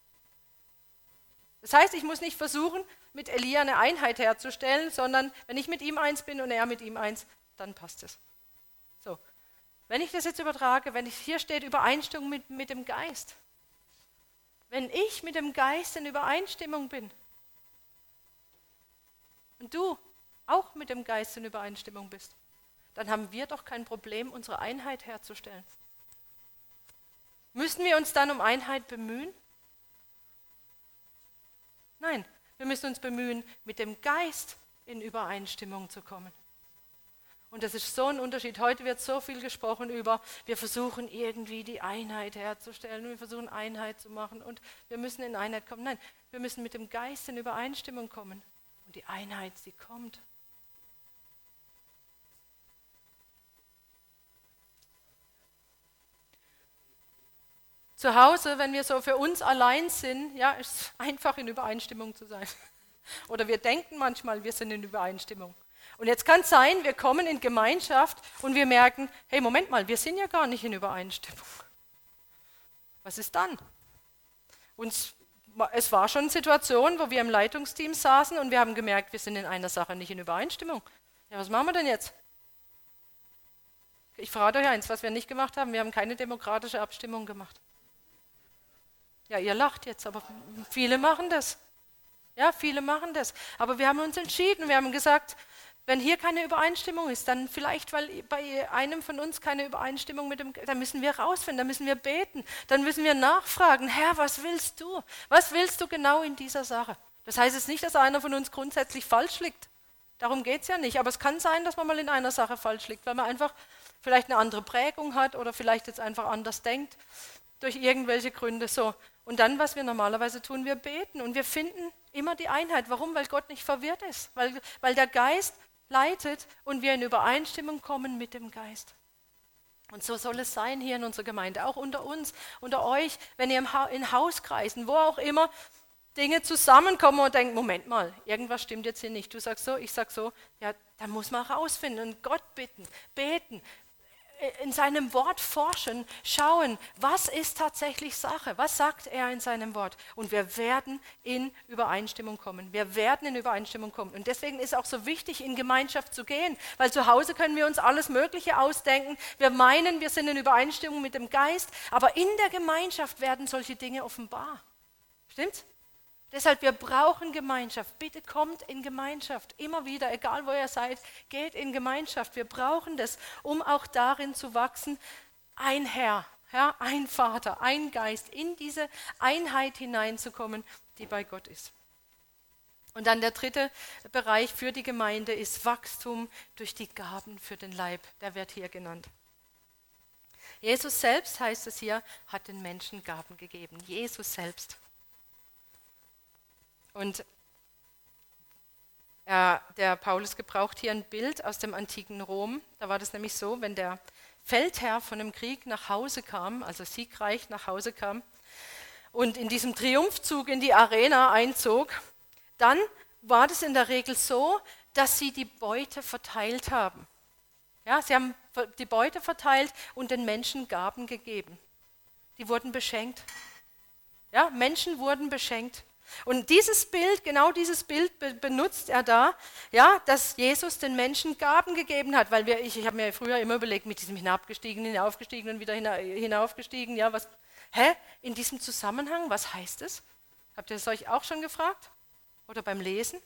Das heißt, ich muss nicht versuchen, mit Elia eine Einheit herzustellen, sondern wenn ich mit ihm eins bin und er mit ihm eins, dann passt es. So, wenn ich das jetzt übertrage, wenn ich, hier steht Übereinstimmung mit, mit dem Geist. Wenn ich mit dem Geist in Übereinstimmung bin und du auch mit dem Geist in Übereinstimmung bist, dann haben wir doch kein Problem, unsere Einheit herzustellen. Müssen wir uns dann um Einheit bemühen? Nein, wir müssen uns bemühen, mit dem Geist in Übereinstimmung zu kommen. Und das ist so ein Unterschied. Heute wird so viel gesprochen über, wir versuchen irgendwie die Einheit herzustellen, wir versuchen Einheit zu machen und wir müssen in Einheit kommen. Nein, wir müssen mit dem Geist in Übereinstimmung kommen. Und die Einheit, sie kommt. Zu Hause, wenn wir so für uns allein sind, ja, ist es einfach in Übereinstimmung zu sein. Oder wir denken manchmal, wir sind in Übereinstimmung. Und jetzt kann es sein, wir kommen in Gemeinschaft und wir merken, hey, Moment mal, wir sind ja gar nicht in Übereinstimmung. Was ist dann? Uns, es war schon eine Situation, wo wir im Leitungsteam saßen und wir haben gemerkt, wir sind in einer Sache nicht in Übereinstimmung. Ja, was machen wir denn jetzt? Ich verrate euch eins, was wir nicht gemacht haben, wir haben keine demokratische Abstimmung gemacht. Ja, ihr lacht jetzt, aber viele machen das. Ja, viele machen das. Aber wir haben uns entschieden, wir haben gesagt, wenn hier keine Übereinstimmung ist, dann vielleicht, weil bei einem von uns keine Übereinstimmung mit dem, dann müssen wir rausfinden, dann müssen wir beten, dann müssen wir nachfragen, Herr, was willst du? Was willst du genau in dieser Sache? Das heißt jetzt nicht, dass einer von uns grundsätzlich falsch liegt. Darum geht es ja nicht. Aber es kann sein, dass man mal in einer Sache falsch liegt, weil man einfach vielleicht eine andere Prägung hat oder vielleicht jetzt einfach anders denkt, durch irgendwelche Gründe so. Und dann, was wir normalerweise tun, wir beten und wir finden immer die Einheit. Warum? Weil Gott nicht verwirrt ist, weil, weil der Geist leitet und wir in Übereinstimmung kommen mit dem Geist. Und so soll es sein hier in unserer Gemeinde, auch unter uns, unter euch, wenn ihr im ha- in Hauskreisen, wo auch immer, Dinge zusammenkommen und denkt, Moment mal, irgendwas stimmt jetzt hier nicht. Du sagst so, ich sag so, ja, dann muss man rausfinden und Gott bitten, beten, in seinem Wort forschen, schauen, was ist tatsächlich Sache, was sagt er in seinem Wort. Und wir werden in Übereinstimmung kommen, wir werden in Übereinstimmung kommen. Und deswegen ist es auch so wichtig, in Gemeinschaft zu gehen, weil zu Hause können wir uns alles Mögliche ausdenken. Wir meinen, wir sind in Übereinstimmung mit dem Geist, aber in der Gemeinschaft werden solche Dinge offenbar. Stimmt's? Deshalb, wir brauchen Gemeinschaft. Bitte kommt in Gemeinschaft. Immer wieder, egal wo ihr seid, geht in Gemeinschaft. Wir brauchen das, um auch darin zu wachsen. Ein Herr, ja, ein Vater, ein Geist, in diese Einheit hineinzukommen, die bei Gott ist. Und dann der dritte Bereich für die Gemeinde ist Wachstum durch die Gaben für den Leib. Der wird hier genannt. Jesus selbst, heißt es hier, hat den Menschen Gaben gegeben. Jesus selbst. Und äh, der Paulus gebraucht hier ein Bild aus dem antiken Rom. Da war das nämlich so, wenn der Feldherr von einem Krieg nach Hause kam, also siegreich nach Hause kam und in diesem Triumphzug in die Arena einzog, dann war das in der Regel so, dass sie die Beute verteilt haben. Ja, sie haben die Beute verteilt und den Menschen Gaben gegeben. Die wurden beschenkt. Ja, Menschen wurden beschenkt. Und dieses Bild, genau dieses Bild be- benutzt er da, ja, dass Jesus den Menschen Gaben gegeben hat, weil wir, ich, ich habe mir früher immer überlegt, mit diesem hinabgestiegen, hinaufgestiegen und wieder hina- hinaufgestiegen, ja, was, hä, in diesem Zusammenhang, was heißt es? Habt ihr es euch auch schon gefragt? Oder beim Lesen?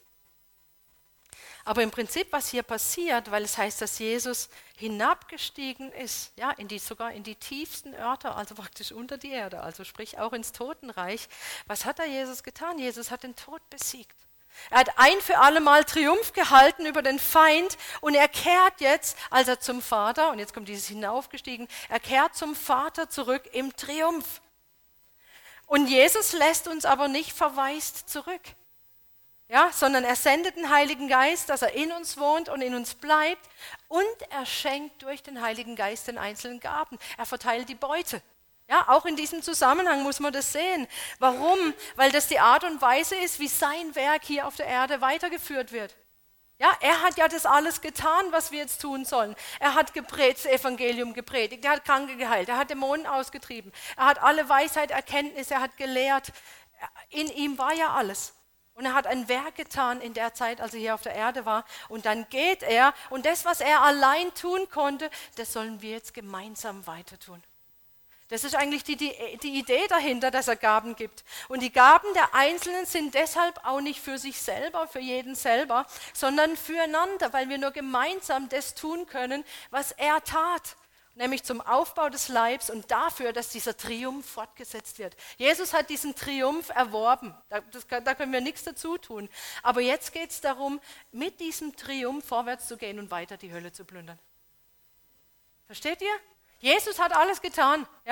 Aber im Prinzip, was hier passiert, weil es heißt, dass Jesus hinabgestiegen ist, ja, in die, sogar in die tiefsten Örter, also praktisch unter die Erde, also sprich auch ins Totenreich. Was hat da Jesus getan? Jesus hat den Tod besiegt. Er hat ein für alle Mal Triumph gehalten über den Feind und er kehrt jetzt, als er zum Vater, und jetzt kommt dieses hinaufgestiegen, er kehrt zum Vater zurück im Triumph. Und Jesus lässt uns aber nicht verwaist zurück. Ja, sondern er sendet den Heiligen Geist, dass er in uns wohnt und in uns bleibt und er schenkt durch den Heiligen Geist den einzelnen Gaben. Er verteilt die Beute. Ja, auch in diesem Zusammenhang muss man das sehen. Warum? Weil das die Art und Weise ist, wie sein Werk hier auf der Erde weitergeführt wird. Ja, er hat ja das alles getan, was wir jetzt tun sollen. Er hat gepredigt, das Evangelium gepredigt, er hat Kranke geheilt, er hat Dämonen ausgetrieben, er hat alle Weisheit, Erkenntnis, er hat gelehrt. In ihm war ja alles. Und er hat ein Werk getan in der Zeit, als er hier auf der Erde war. Und dann geht er und das, was er allein tun konnte, das sollen wir jetzt gemeinsam weiter tun. Das ist eigentlich die, die, die Idee dahinter, dass er Gaben gibt. Und die Gaben der Einzelnen sind deshalb auch nicht für sich selber, für jeden selber, sondern füreinander, weil wir nur gemeinsam das tun können, was er tat. Nämlich zum Aufbau des Leibs und dafür, dass dieser Triumph fortgesetzt wird. Jesus hat diesen Triumph erworben, da, das, da können wir nichts dazu tun. Aber jetzt geht es darum, mit diesem Triumph vorwärts zu gehen und weiter die Hölle zu plündern. Versteht ihr? Jesus hat alles getan, ja?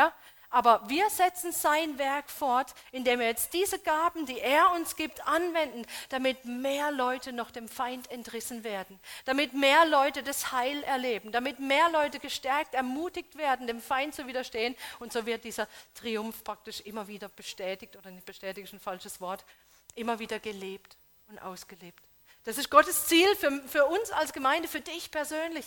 Aber wir setzen sein Werk fort, indem wir jetzt diese Gaben, die er uns gibt, anwenden, damit mehr Leute noch dem Feind entrissen werden, damit mehr Leute das Heil erleben, damit mehr Leute gestärkt, ermutigt werden, dem Feind zu widerstehen. Und so wird dieser Triumph praktisch immer wieder bestätigt, oder nicht bestätigt, ist ein falsches Wort, immer wieder gelebt und ausgelebt. Das ist Gottes Ziel für, für uns als Gemeinde, für dich persönlich.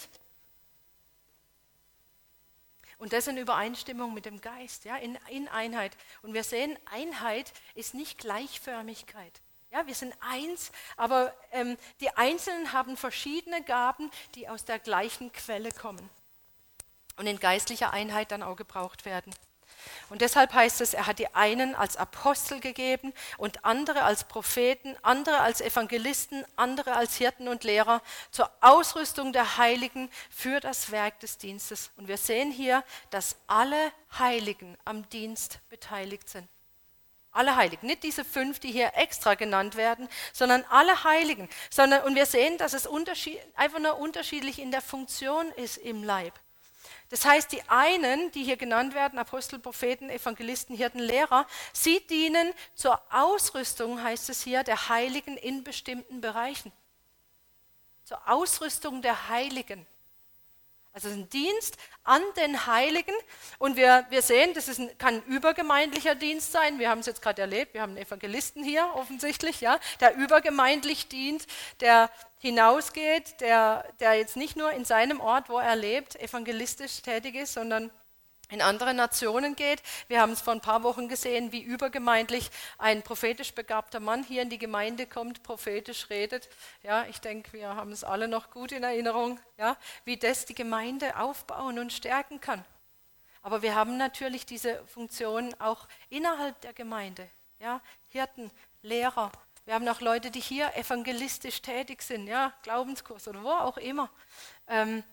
Und das in Übereinstimmung mit dem Geist, ja, in, in Einheit. Und wir sehen, Einheit ist nicht Gleichförmigkeit. Ja, wir sind eins, aber ähm, die Einzelnen haben verschiedene Gaben, die aus der gleichen Quelle kommen und in geistlicher Einheit dann auch gebraucht werden. Und deshalb heißt es, er hat die einen als Apostel gegeben und andere als Propheten, andere als Evangelisten, andere als Hirten und Lehrer zur Ausrüstung der Heiligen für das Werk des Dienstes. Und wir sehen hier, dass alle Heiligen am Dienst beteiligt sind. Alle Heiligen, nicht diese fünf, die hier extra genannt werden, sondern alle Heiligen. Sondern, und wir sehen, dass es unterschied, einfach nur unterschiedlich in der Funktion ist im Leib. Das heißt, die einen, die hier genannt werden, Apostel, Propheten, Evangelisten, Hirten, Lehrer, sie dienen zur Ausrüstung, heißt es hier, der Heiligen in bestimmten Bereichen. Zur Ausrüstung der Heiligen. Also es ist ein Dienst an den Heiligen und wir, wir sehen, das ist ein, kann ein übergemeindlicher Dienst sein. Wir haben es jetzt gerade erlebt, wir haben einen Evangelisten hier offensichtlich, ja, der übergemeindlich dient, der hinausgeht, der, der jetzt nicht nur in seinem Ort, wo er lebt, evangelistisch tätig ist, sondern in andere Nationen geht. Wir haben es vor ein paar Wochen gesehen, wie übergemeindlich ein prophetisch begabter Mann hier in die Gemeinde kommt, prophetisch redet. Ja, ich denke, wir haben es alle noch gut in Erinnerung, ja, wie das die Gemeinde aufbauen und stärken kann. Aber wir haben natürlich diese Funktion auch innerhalb der Gemeinde. Ja, Hirten, Lehrer. Wir haben auch Leute, die hier evangelistisch tätig sind, ja, Glaubenskurs oder wo auch immer. Ähm,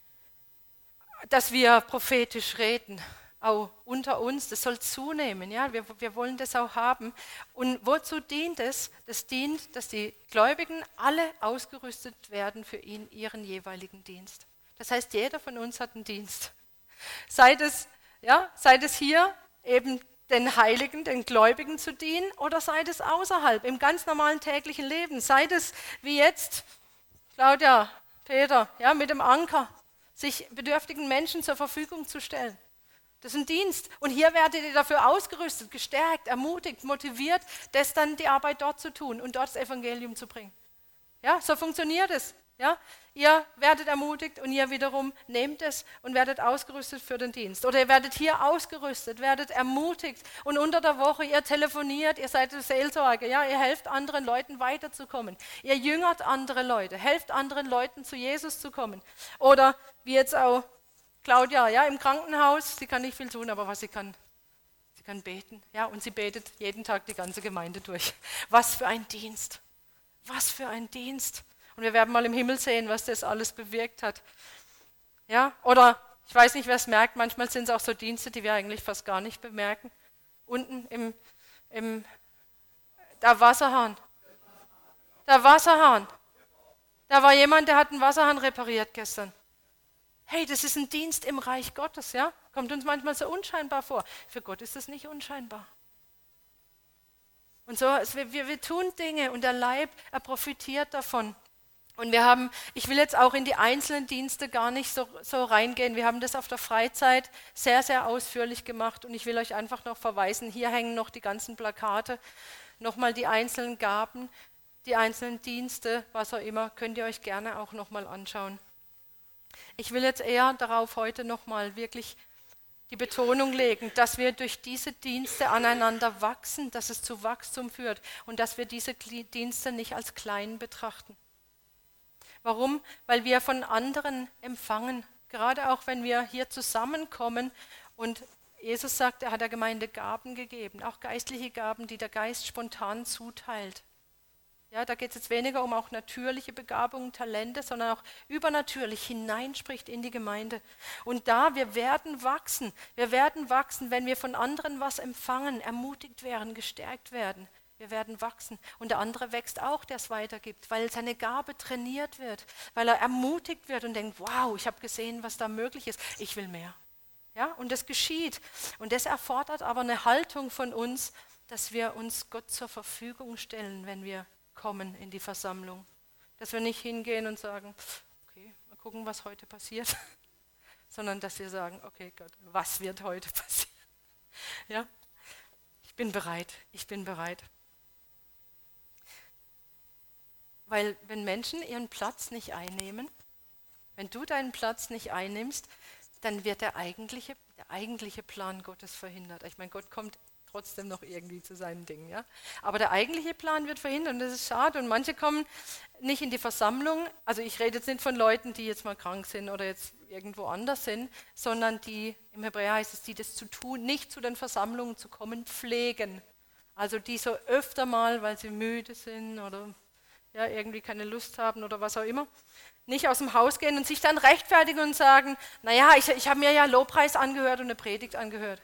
dass wir prophetisch reden, auch unter uns, das soll zunehmen, ja, wir, wir wollen das auch haben. Und wozu dient es? Das dient, dass die Gläubigen alle ausgerüstet werden für ihn, ihren jeweiligen Dienst. Das heißt, jeder von uns hat einen Dienst. Sei das, ja, sei das hier eben den Heiligen, den Gläubigen zu dienen oder sei das außerhalb, im ganz normalen täglichen Leben. Sei das wie jetzt, Claudia, Peter, ja, mit dem Anker, sich bedürftigen Menschen zur Verfügung zu stellen. Das ist ein Dienst. Und hier werdet ihr dafür ausgerüstet, gestärkt, ermutigt, motiviert, das dann die Arbeit dort zu tun und dort das Evangelium zu bringen. Ja, so funktioniert es. Ja? Ihr werdet ermutigt und ihr wiederum nehmt es und werdet ausgerüstet für den Dienst. Oder ihr werdet hier ausgerüstet, werdet ermutigt und unter der Woche ihr telefoniert, ihr seid Seelsorge, ja? Ihr helft anderen Leuten weiterzukommen. Ihr jüngert andere Leute, helft anderen Leuten zu Jesus zu kommen. Oder wie jetzt auch Claudia, ja, im Krankenhaus, sie kann nicht viel tun, aber was sie kann, sie kann beten. Ja? Und sie betet jeden Tag die ganze Gemeinde durch. Was für ein Dienst, was für ein Dienst. Und wir werden mal im Himmel sehen, was das alles bewirkt hat. Ja? Oder, ich weiß nicht, wer es merkt, manchmal sind es auch so Dienste, die wir eigentlich fast gar nicht bemerken. Unten im, im der Wasserhahn. Der Wasserhahn. Da war jemand, der hat einen Wasserhahn repariert gestern. Hey, das ist ein Dienst im Reich Gottes, ja? Kommt uns manchmal so unscheinbar vor. Für Gott ist das nicht unscheinbar. Und so, es, wir, wir tun Dinge und der Leib, er profitiert davon. Und wir haben, ich will jetzt auch in die einzelnen Dienste gar nicht so, so reingehen. Wir haben das auf der Freizeit sehr, sehr ausführlich gemacht und ich will euch einfach noch verweisen, hier hängen noch die ganzen Plakate, nochmal die einzelnen Gaben, die einzelnen Dienste, was auch immer, könnt ihr euch gerne auch nochmal anschauen. Ich will jetzt eher darauf heute nochmal wirklich die Betonung legen, dass wir durch diese Dienste aneinander wachsen, dass es zu Wachstum führt und dass wir diese Dienste nicht als klein betrachten. Warum? Weil wir von anderen empfangen, gerade auch wenn wir hier zusammenkommen und Jesus sagt, er hat der Gemeinde Gaben gegeben, auch geistliche Gaben, die der Geist spontan zuteilt. Ja, da geht es jetzt weniger um auch natürliche Begabungen, Talente, sondern auch übernatürlich hineinspricht in die Gemeinde. Und da, wir werden wachsen, wir werden wachsen, wenn wir von anderen was empfangen, ermutigt werden, gestärkt werden. Wir werden wachsen und der andere wächst auch, der es weitergibt, weil seine Gabe trainiert wird, weil er ermutigt wird und denkt, wow, ich habe gesehen, was da möglich ist, ich will mehr. Ja, und das geschieht. Und das erfordert aber eine Haltung von uns, dass wir uns Gott zur Verfügung stellen, wenn wir kommen in die Versammlung. Dass wir nicht hingehen und sagen, okay, mal gucken, was heute passiert, sondern dass wir sagen, okay Gott, was wird heute passieren? Ja, ich bin bereit, ich bin bereit. Weil wenn Menschen ihren Platz nicht einnehmen, wenn du deinen Platz nicht einnimmst, dann wird der eigentliche, der eigentliche Plan Gottes verhindert. Ich meine, Gott kommt trotzdem noch irgendwie zu seinen Dingen. Ja? Aber der eigentliche Plan wird verhindert und das ist schade. Und manche kommen nicht in die Versammlung. Also ich rede jetzt nicht von Leuten, die jetzt mal krank sind oder jetzt irgendwo anders sind, sondern die, im Hebräer heißt es, die das zu tun, nicht zu den Versammlungen zu kommen, pflegen. Also die so öfter mal, weil sie müde sind oder ja, irgendwie keine Lust haben oder was auch immer, nicht aus dem Haus gehen und sich dann rechtfertigen und sagen, naja, ich, ich habe mir ja Lobpreis angehört und eine Predigt angehört.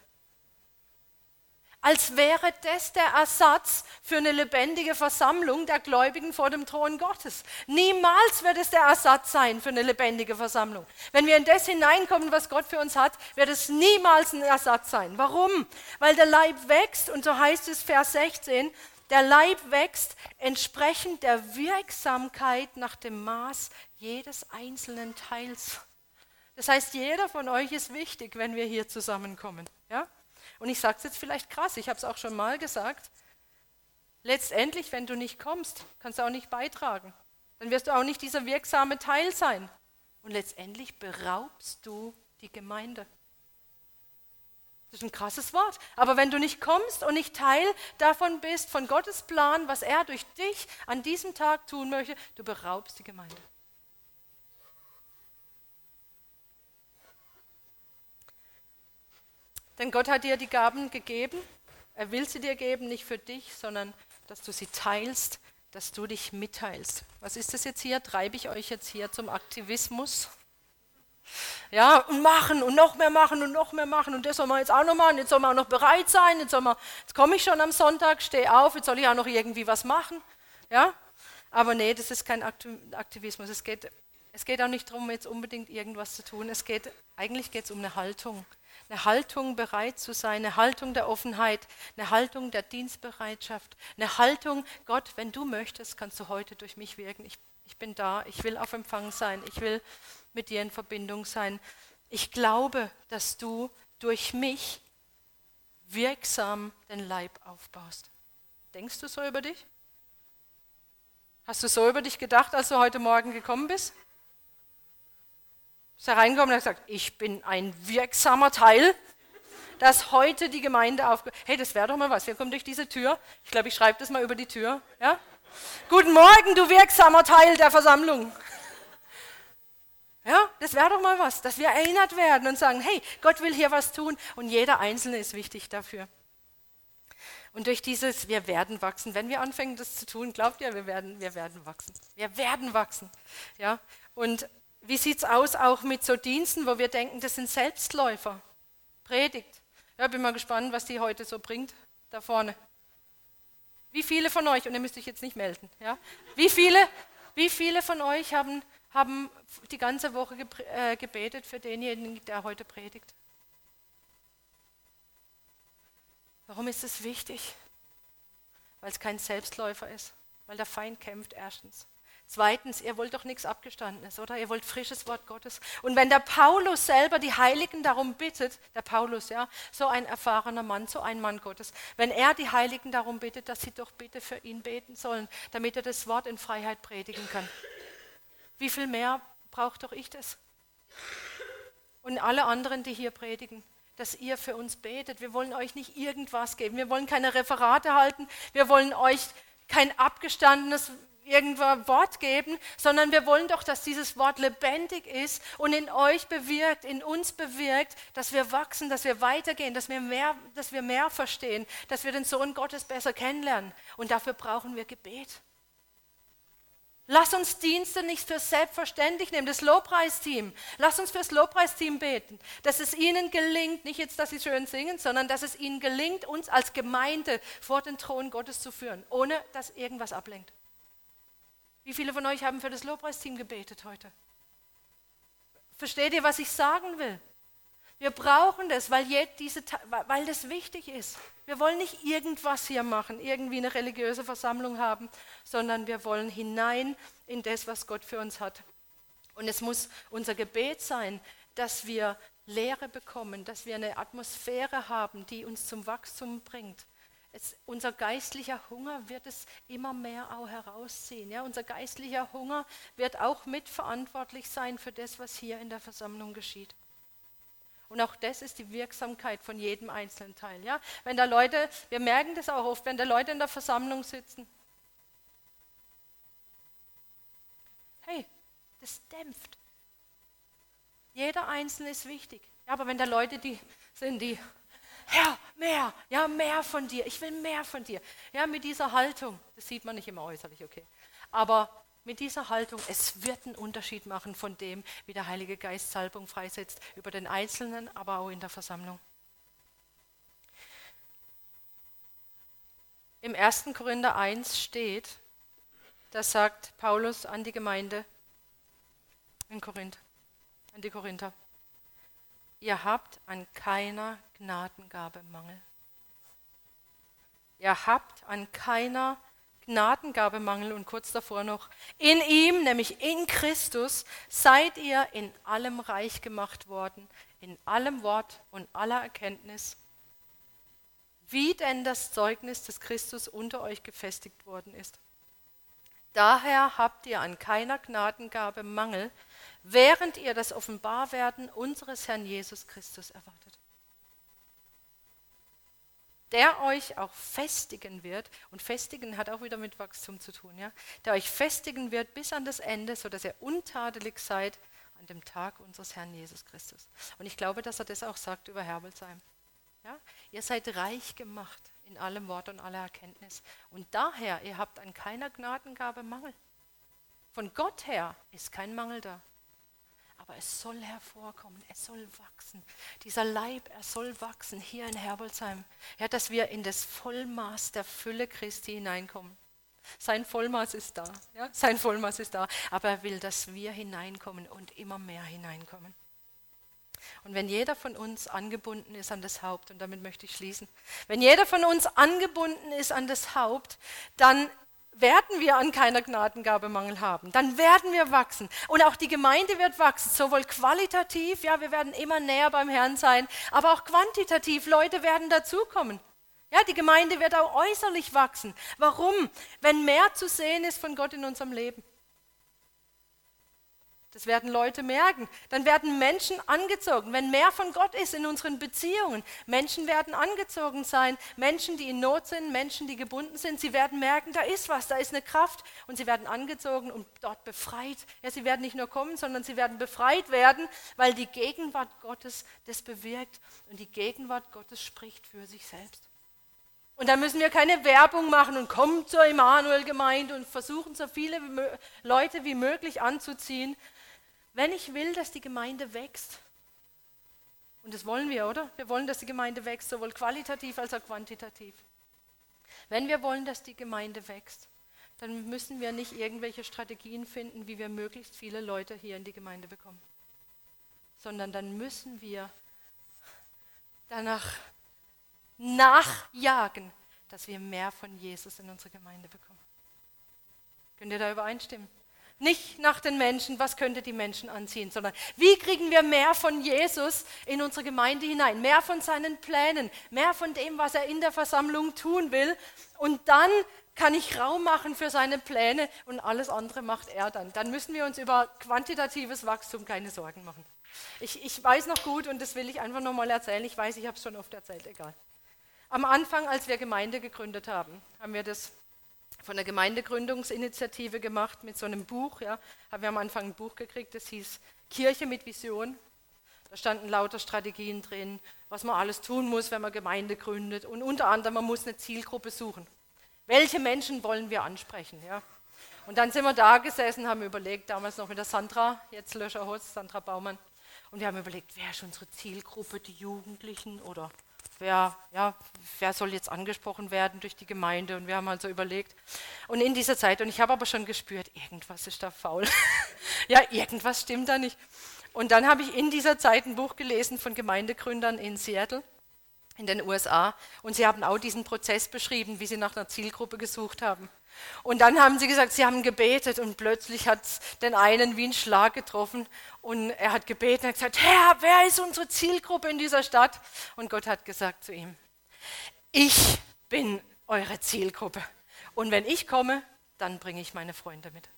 Als wäre das der Ersatz für eine lebendige Versammlung der Gläubigen vor dem Thron Gottes. Niemals wird es der Ersatz sein für eine lebendige Versammlung. Wenn wir in das hineinkommen, was Gott für uns hat, wird es niemals ein Ersatz sein. Warum? Weil der Leib wächst, und so heißt es Vers sechzehn, der Leib wächst entsprechend der Wirksamkeit nach dem Maß jedes einzelnen Teils. Das heißt, jeder von euch ist wichtig, wenn wir hier zusammenkommen. Ja? Und ich sage es jetzt vielleicht krass, ich habe es auch schon mal gesagt, letztendlich, wenn du nicht kommst, kannst du auch nicht beitragen. Dann wirst du auch nicht dieser wirksame Teil sein. Und letztendlich beraubst du die Gemeinde. Das ist ein krasses Wort. Aber wenn du nicht kommst und nicht Teil davon bist, von Gottes Plan, was er durch dich an diesem Tag tun möchte, du beraubst die Gemeinde. Denn Gott hat dir die Gaben gegeben. Er will sie dir geben, nicht für dich, sondern dass du sie teilst, dass du dich mitteilst. Was ist das jetzt hier? Treibe ich euch jetzt hier zum Aktivismus? Ja, und machen und noch mehr machen und noch mehr machen und das soll man jetzt auch noch machen, jetzt soll man auch noch bereit sein, jetzt, soll man, jetzt komme ich schon am Sonntag, stehe auf, jetzt soll ich auch noch irgendwie was machen. Ja? Aber nee, das ist kein Aktivismus, es geht, es geht auch nicht darum, jetzt unbedingt irgendwas zu tun, es geht, eigentlich geht es um eine Haltung. Eine Haltung, bereit zu sein, eine Haltung der Offenheit, eine Haltung der Dienstbereitschaft, eine Haltung, Gott, wenn du möchtest, kannst du heute durch mich wirken. Ich, ich bin da, ich will auf Empfang sein, ich will mit dir in Verbindung sein. Ich glaube, dass du durch mich wirksam den Leib aufbaust. Denkst du so über dich? Hast du so über dich gedacht, als du heute Morgen gekommen bist? Ist er reingekommen und hat gesagt, ich bin ein wirksamer Teil, dass heute die Gemeinde aufgeht. Hey, das wäre doch mal was. Wir kommen durch diese Tür. Ich glaube, ich schreibe das mal über die Tür. Ja? Guten Morgen, du wirksamer Teil der Versammlung. Ja, das wäre doch mal was, dass wir erinnert werden und sagen, hey, Gott will hier was tun und jeder Einzelne ist wichtig dafür. Und durch dieses, wir werden wachsen, wenn wir anfangen, das zu tun, glaubt ihr, wir werden, wir werden wachsen. Wir werden wachsen. Ja? Und wie sieht es aus auch mit so Diensten, wo wir denken, das sind Selbstläufer? Predigt. Ja, bin mal gespannt, was die heute so bringt, da vorne. Wie viele von euch, und ihr müsst euch jetzt nicht melden, ja? Wie viele, wie viele von euch haben, haben die ganze Woche gebetet für denjenigen, der heute predigt? Warum ist es wichtig? Weil es kein Selbstläufer ist, weil der Feind kämpft erstens. Zweitens, ihr wollt doch nichts Abgestandenes, oder? Ihr wollt frisches Wort Gottes. Und wenn der Paulus selber die Heiligen darum bittet, der Paulus, ja, so ein erfahrener Mann, so ein Mann Gottes, wenn er die Heiligen darum bittet, dass sie doch bitte für ihn beten sollen, damit er das Wort in Freiheit predigen kann. Wie viel mehr braucht doch ich das? Und alle anderen, die hier predigen, dass ihr für uns betet. Wir wollen euch nicht irgendwas geben. Wir wollen keine Referate halten. Wir wollen euch kein abgestandenes irgendwo Wort geben, sondern wir wollen doch, dass dieses Wort lebendig ist und in euch bewirkt, in uns bewirkt, dass wir wachsen, dass wir weitergehen, dass wir mehr, dass wir mehr verstehen, dass wir den Sohn Gottes besser kennenlernen. Und dafür brauchen wir Gebet. Lass uns Dienste nicht für selbstverständlich nehmen, das Lobpreisteam. Lass uns fürs Lobpreisteam beten, dass es ihnen gelingt, nicht jetzt, dass sie schön singen, sondern dass es ihnen gelingt, uns als Gemeinde vor den Thron Gottes zu führen, ohne dass irgendwas ablenkt. Wie viele von euch haben für das Lobpreisteam gebetet heute? Versteht ihr, was ich sagen will? Wir brauchen das, weil, je, diese, weil das wichtig ist. Wir wollen nicht irgendwas hier machen, irgendwie eine religiöse Versammlung haben, sondern wir wollen hinein in das, was Gott für uns hat. Und es muss unser Gebet sein, dass wir Lehre bekommen, dass wir eine Atmosphäre haben, die uns zum Wachstum bringt. Es, unser geistlicher Hunger wird es immer mehr auch herausziehen. Ja? Unser geistlicher Hunger wird auch mitverantwortlich sein für das, was hier in der Versammlung geschieht. Und auch das ist die Wirksamkeit von jedem einzelnen Teil. Ja? Wenn da Leute, wir merken das auch oft, wenn da Leute in der Versammlung sitzen, hey, das dämpft. Jeder Einzelne ist wichtig. Ja, aber wenn da Leute die sind, die, Herr, mehr, ja, mehr von dir, ich will mehr von dir. Ja, mit dieser Haltung, das sieht man nicht immer äußerlich, okay. Aber mit dieser Haltung, es wird einen Unterschied machen von dem, wie der Heilige Geist Salbung freisetzt, über den Einzelnen, aber auch in der Versammlung. Im ersten Korinther eins steht, da sagt Paulus an die Gemeinde in Korinth, an die Korinther, ihr habt an keiner Gnadengabe Mangel. Ihr habt an keiner Gnadengabe Mangel und kurz davor noch, in ihm, nämlich in Christus, seid ihr in allem reich gemacht worden, in allem Wort und aller Erkenntnis, wie denn das Zeugnis des Christus unter euch gefestigt worden ist. Daher habt ihr an keiner Gnadengabe Mangel, während ihr das Offenbarwerden unseres Herrn Jesus Christus erwartet, der euch auch festigen wird, und festigen hat auch wieder mit Wachstum zu tun, ja, der euch festigen wird bis an das Ende, sodass ihr untadelig seid an dem Tag unseres Herrn Jesus Christus. Und ich glaube, dass er das auch sagt über Herbelsheim. Ja? Ihr seid reich gemacht in allem Wort und aller Erkenntnis. Und daher, ihr habt an keiner Gnadengabe Mangel. Von Gott her ist kein Mangel da. Aber es soll hervorkommen, es soll wachsen. Dieser Leib, er soll wachsen hier in Herbolzheim. Ja, dass wir in das Vollmaß der Fülle Christi hineinkommen. Sein Vollmaß ist da, ja, sein Vollmaß ist da. Aber er will, dass wir hineinkommen und immer mehr hineinkommen. Und wenn jeder von uns angebunden ist an das Haupt, und damit möchte ich schließen, wenn jeder von uns angebunden ist an das Haupt, dann werden wir an keiner Gnadengabe Mangel haben. Dann werden wir wachsen. Und auch die Gemeinde wird wachsen, sowohl qualitativ, ja, wir werden immer näher beim Herrn sein, aber auch quantitativ, Leute werden dazukommen. Ja, die Gemeinde wird auch äußerlich wachsen. Warum? Wenn mehr zu sehen ist von Gott in unserem Leben. Das werden Leute merken. Dann werden Menschen angezogen. Wenn mehr von Gott ist in unseren Beziehungen, Menschen werden angezogen sein. Menschen, die in Not sind, Menschen, die gebunden sind. Sie werden merken, da ist was, da ist eine Kraft. Und sie werden angezogen und dort befreit. Ja, sie werden nicht nur kommen, sondern sie werden befreit werden, weil die Gegenwart Gottes das bewirkt. Und die Gegenwart Gottes spricht für sich selbst. Und da müssen wir keine Werbung machen und kommen zur Immanuel-Gemeinde und versuchen, so viele Leute wie möglich anzuziehen. Wenn ich will, dass die Gemeinde wächst, und das wollen wir, oder? Wir wollen, dass die Gemeinde wächst, sowohl qualitativ als auch quantitativ. Wenn wir wollen, dass die Gemeinde wächst, dann müssen wir nicht irgendwelche Strategien finden, wie wir möglichst viele Leute hier in die Gemeinde bekommen, sondern dann müssen wir danach nachjagen, dass wir mehr von Jesus in unsere Gemeinde bekommen. Könnt ihr da übereinstimmen? Nicht nach den Menschen, was könnte die Menschen anziehen, sondern wie kriegen wir mehr von Jesus in unsere Gemeinde hinein, mehr von seinen Plänen, mehr von dem, was er in der Versammlung tun will. Und dann kann ich Raum machen für seine Pläne und alles andere macht er dann. Dann müssen wir uns über quantitatives Wachstum keine Sorgen machen. Ich, ich weiß noch gut, und das will ich einfach nochmal erzählen, ich weiß, ich habe es schon oft erzählt, egal. Am Anfang, als wir Gemeinde gegründet haben, haben wir das von der Gemeindegründungsinitiative gemacht mit so einem Buch. Ja. Haben wir am Anfang ein Buch gekriegt, das hieß Kirche mit Vision. Da standen lauter Strategien drin, was man alles tun muss, wenn man Gemeinde gründet. Und unter anderem, man muss eine Zielgruppe suchen. Welche Menschen wollen wir ansprechen? Ja. Und dann sind wir da gesessen, haben überlegt, damals noch mit der Sandra, jetzt Löscherholz, Sandra Baumann. Und wir haben überlegt, wer ist unsere Zielgruppe, die Jugendlichen oder Wer, ja, wer soll jetzt angesprochen werden durch die Gemeinde? Und wir haben also überlegt. Und in dieser Zeit, und ich habe aber schon gespürt, irgendwas ist da faul. Ja, irgendwas stimmt da nicht. Und dann habe ich in dieser Zeit ein Buch gelesen von Gemeindegründern in Seattle, in den U S A. Und sie haben auch diesen Prozess beschrieben, wie sie nach einer Zielgruppe gesucht haben. Und dann haben sie gesagt, sie haben gebetet und plötzlich hat es den einen wie ein Schlag getroffen. Und er hat gebetet und hat gesagt, Herr, wer ist unsere Zielgruppe in dieser Stadt? Und Gott hat gesagt zu ihm, ich bin eure Zielgruppe. Und wenn ich komme, dann bringe ich meine Freunde mit.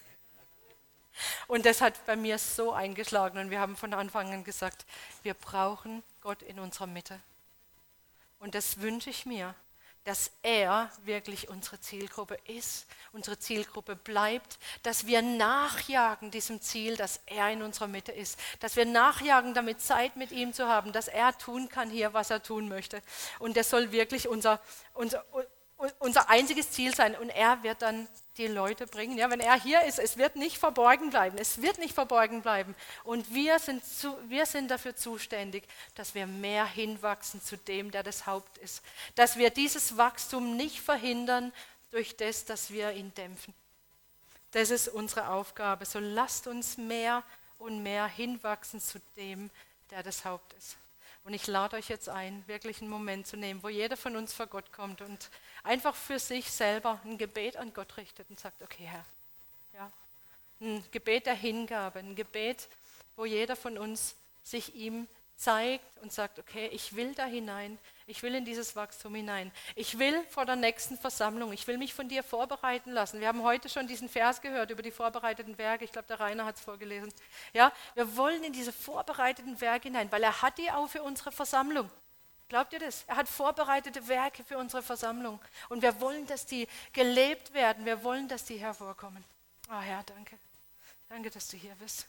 Und das hat bei mir so eingeschlagen und wir haben von Anfang an gesagt, wir brauchen Gott in unserer Mitte. Und das wünsche ich mir, dass er wirklich unsere Zielgruppe ist, unsere Zielgruppe bleibt, dass wir nachjagen diesem Ziel, dass er in unserer Mitte ist, dass wir nachjagen, damit Zeit mit ihm zu haben, dass er tun kann hier, was er tun möchte. Und das soll wirklich unser, unser, unser einziges Ziel sein und er wird dann die Leute bringen. Ja, wenn er hier ist, es wird nicht verborgen bleiben, es wird nicht verborgen bleiben. Und wir sind, zu, wir sind dafür zuständig, dass wir mehr hinwachsen zu dem, der das Haupt ist. Dass wir dieses Wachstum nicht verhindern durch das, dass wir ihn dämpfen. Das ist unsere Aufgabe. So lasst uns mehr und mehr hinwachsen zu dem, der das Haupt ist. Und ich lade euch jetzt ein, wirklich einen Moment zu nehmen, wo jeder von uns vor Gott kommt und einfach für sich selber ein Gebet an Gott richtet und sagt, okay Herr, ja, ein Gebet der Hingabe, ein Gebet, wo jeder von uns sich ihm zeigt und sagt, okay, ich will da hinein, ich will in dieses Wachstum hinein. Ich will vor der nächsten Versammlung, ich will mich von dir vorbereiten lassen. Wir haben heute schon diesen Vers gehört über die vorbereiteten Werke, ich glaube, der Rainer hat es vorgelesen. Ja, wir wollen in diese vorbereiteten Werke hinein, weil er hat die auch für unsere Versammlung. Glaubt ihr das? Er hat vorbereitete Werke für unsere Versammlung. Und wir wollen, dass die gelebt werden, wir wollen, dass die hervorkommen. Ah, Herr, danke. Danke, dass du hier bist.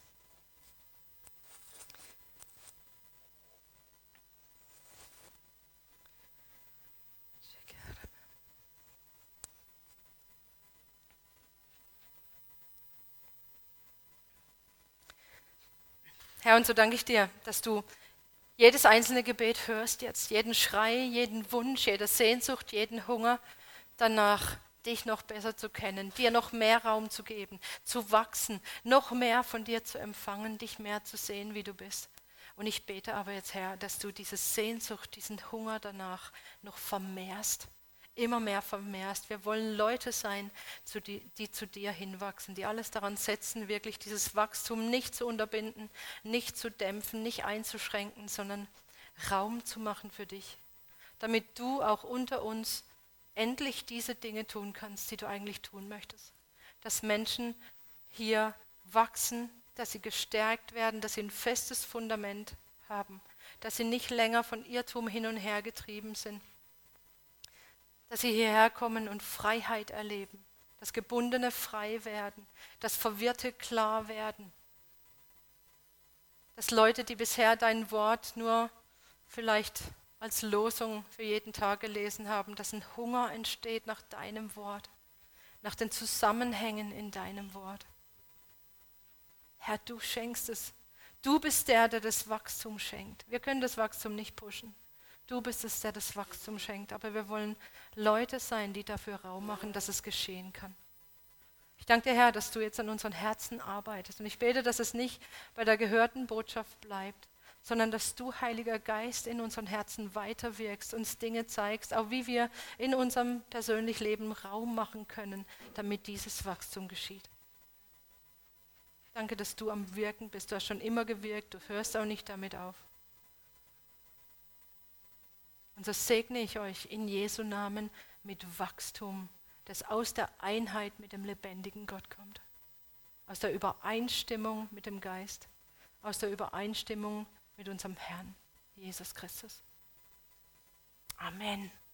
Herr, und so danke ich dir, dass du jedes einzelne Gebet hörst jetzt, jeden Schrei, jeden Wunsch, jede Sehnsucht, jeden Hunger danach, dich noch besser zu kennen, dir noch mehr Raum zu geben, zu wachsen, noch mehr von dir zu empfangen, dich mehr zu sehen, wie du bist. Und ich bete aber jetzt, Herr, dass du diese Sehnsucht, diesen Hunger danach noch vermehrst, immer mehr vermehrst. Wir wollen Leute sein, die, die zu dir hinwachsen, die alles daran setzen, wirklich dieses Wachstum nicht zu unterbinden, nicht zu dämpfen, nicht einzuschränken, sondern Raum zu machen für dich, damit du auch unter uns endlich diese Dinge tun kannst, die du eigentlich tun möchtest. Dass Menschen hier wachsen, dass sie gestärkt werden, dass sie ein festes Fundament haben, dass sie nicht länger von Irrtum hin und her getrieben sind, dass sie hierher kommen und Freiheit erleben, dass Gebundene frei werden, dass Verwirrte klar werden, dass Leute, die bisher dein Wort nur vielleicht als Losung für jeden Tag gelesen haben, dass ein Hunger entsteht nach deinem Wort, nach den Zusammenhängen in deinem Wort. Herr, du schenkst es. Du bist der, der das Wachstum schenkt. Wir können das Wachstum nicht pushen. Du bist es, der das Wachstum schenkt. Aber wir wollen Leute sein, die dafür Raum machen, dass es geschehen kann. Ich danke dir, Herr, dass du jetzt an unseren Herzen arbeitest. Und ich bete, dass es nicht bei der gehörten Botschaft bleibt, sondern dass du, Heiliger Geist, in unseren Herzen weiterwirkst, uns Dinge zeigst, auch wie wir in unserem persönlichen Leben Raum machen können, damit dieses Wachstum geschieht. Danke, dass du am Wirken bist. Du hast schon immer gewirkt, du hörst auch nicht damit auf. Und so segne ich euch in Jesu Namen mit Wachstum, das aus der Einheit mit dem lebendigen Gott kommt. Aus der Übereinstimmung mit dem Geist, aus der Übereinstimmung mit unserem Herrn, Jesus Christus. Amen.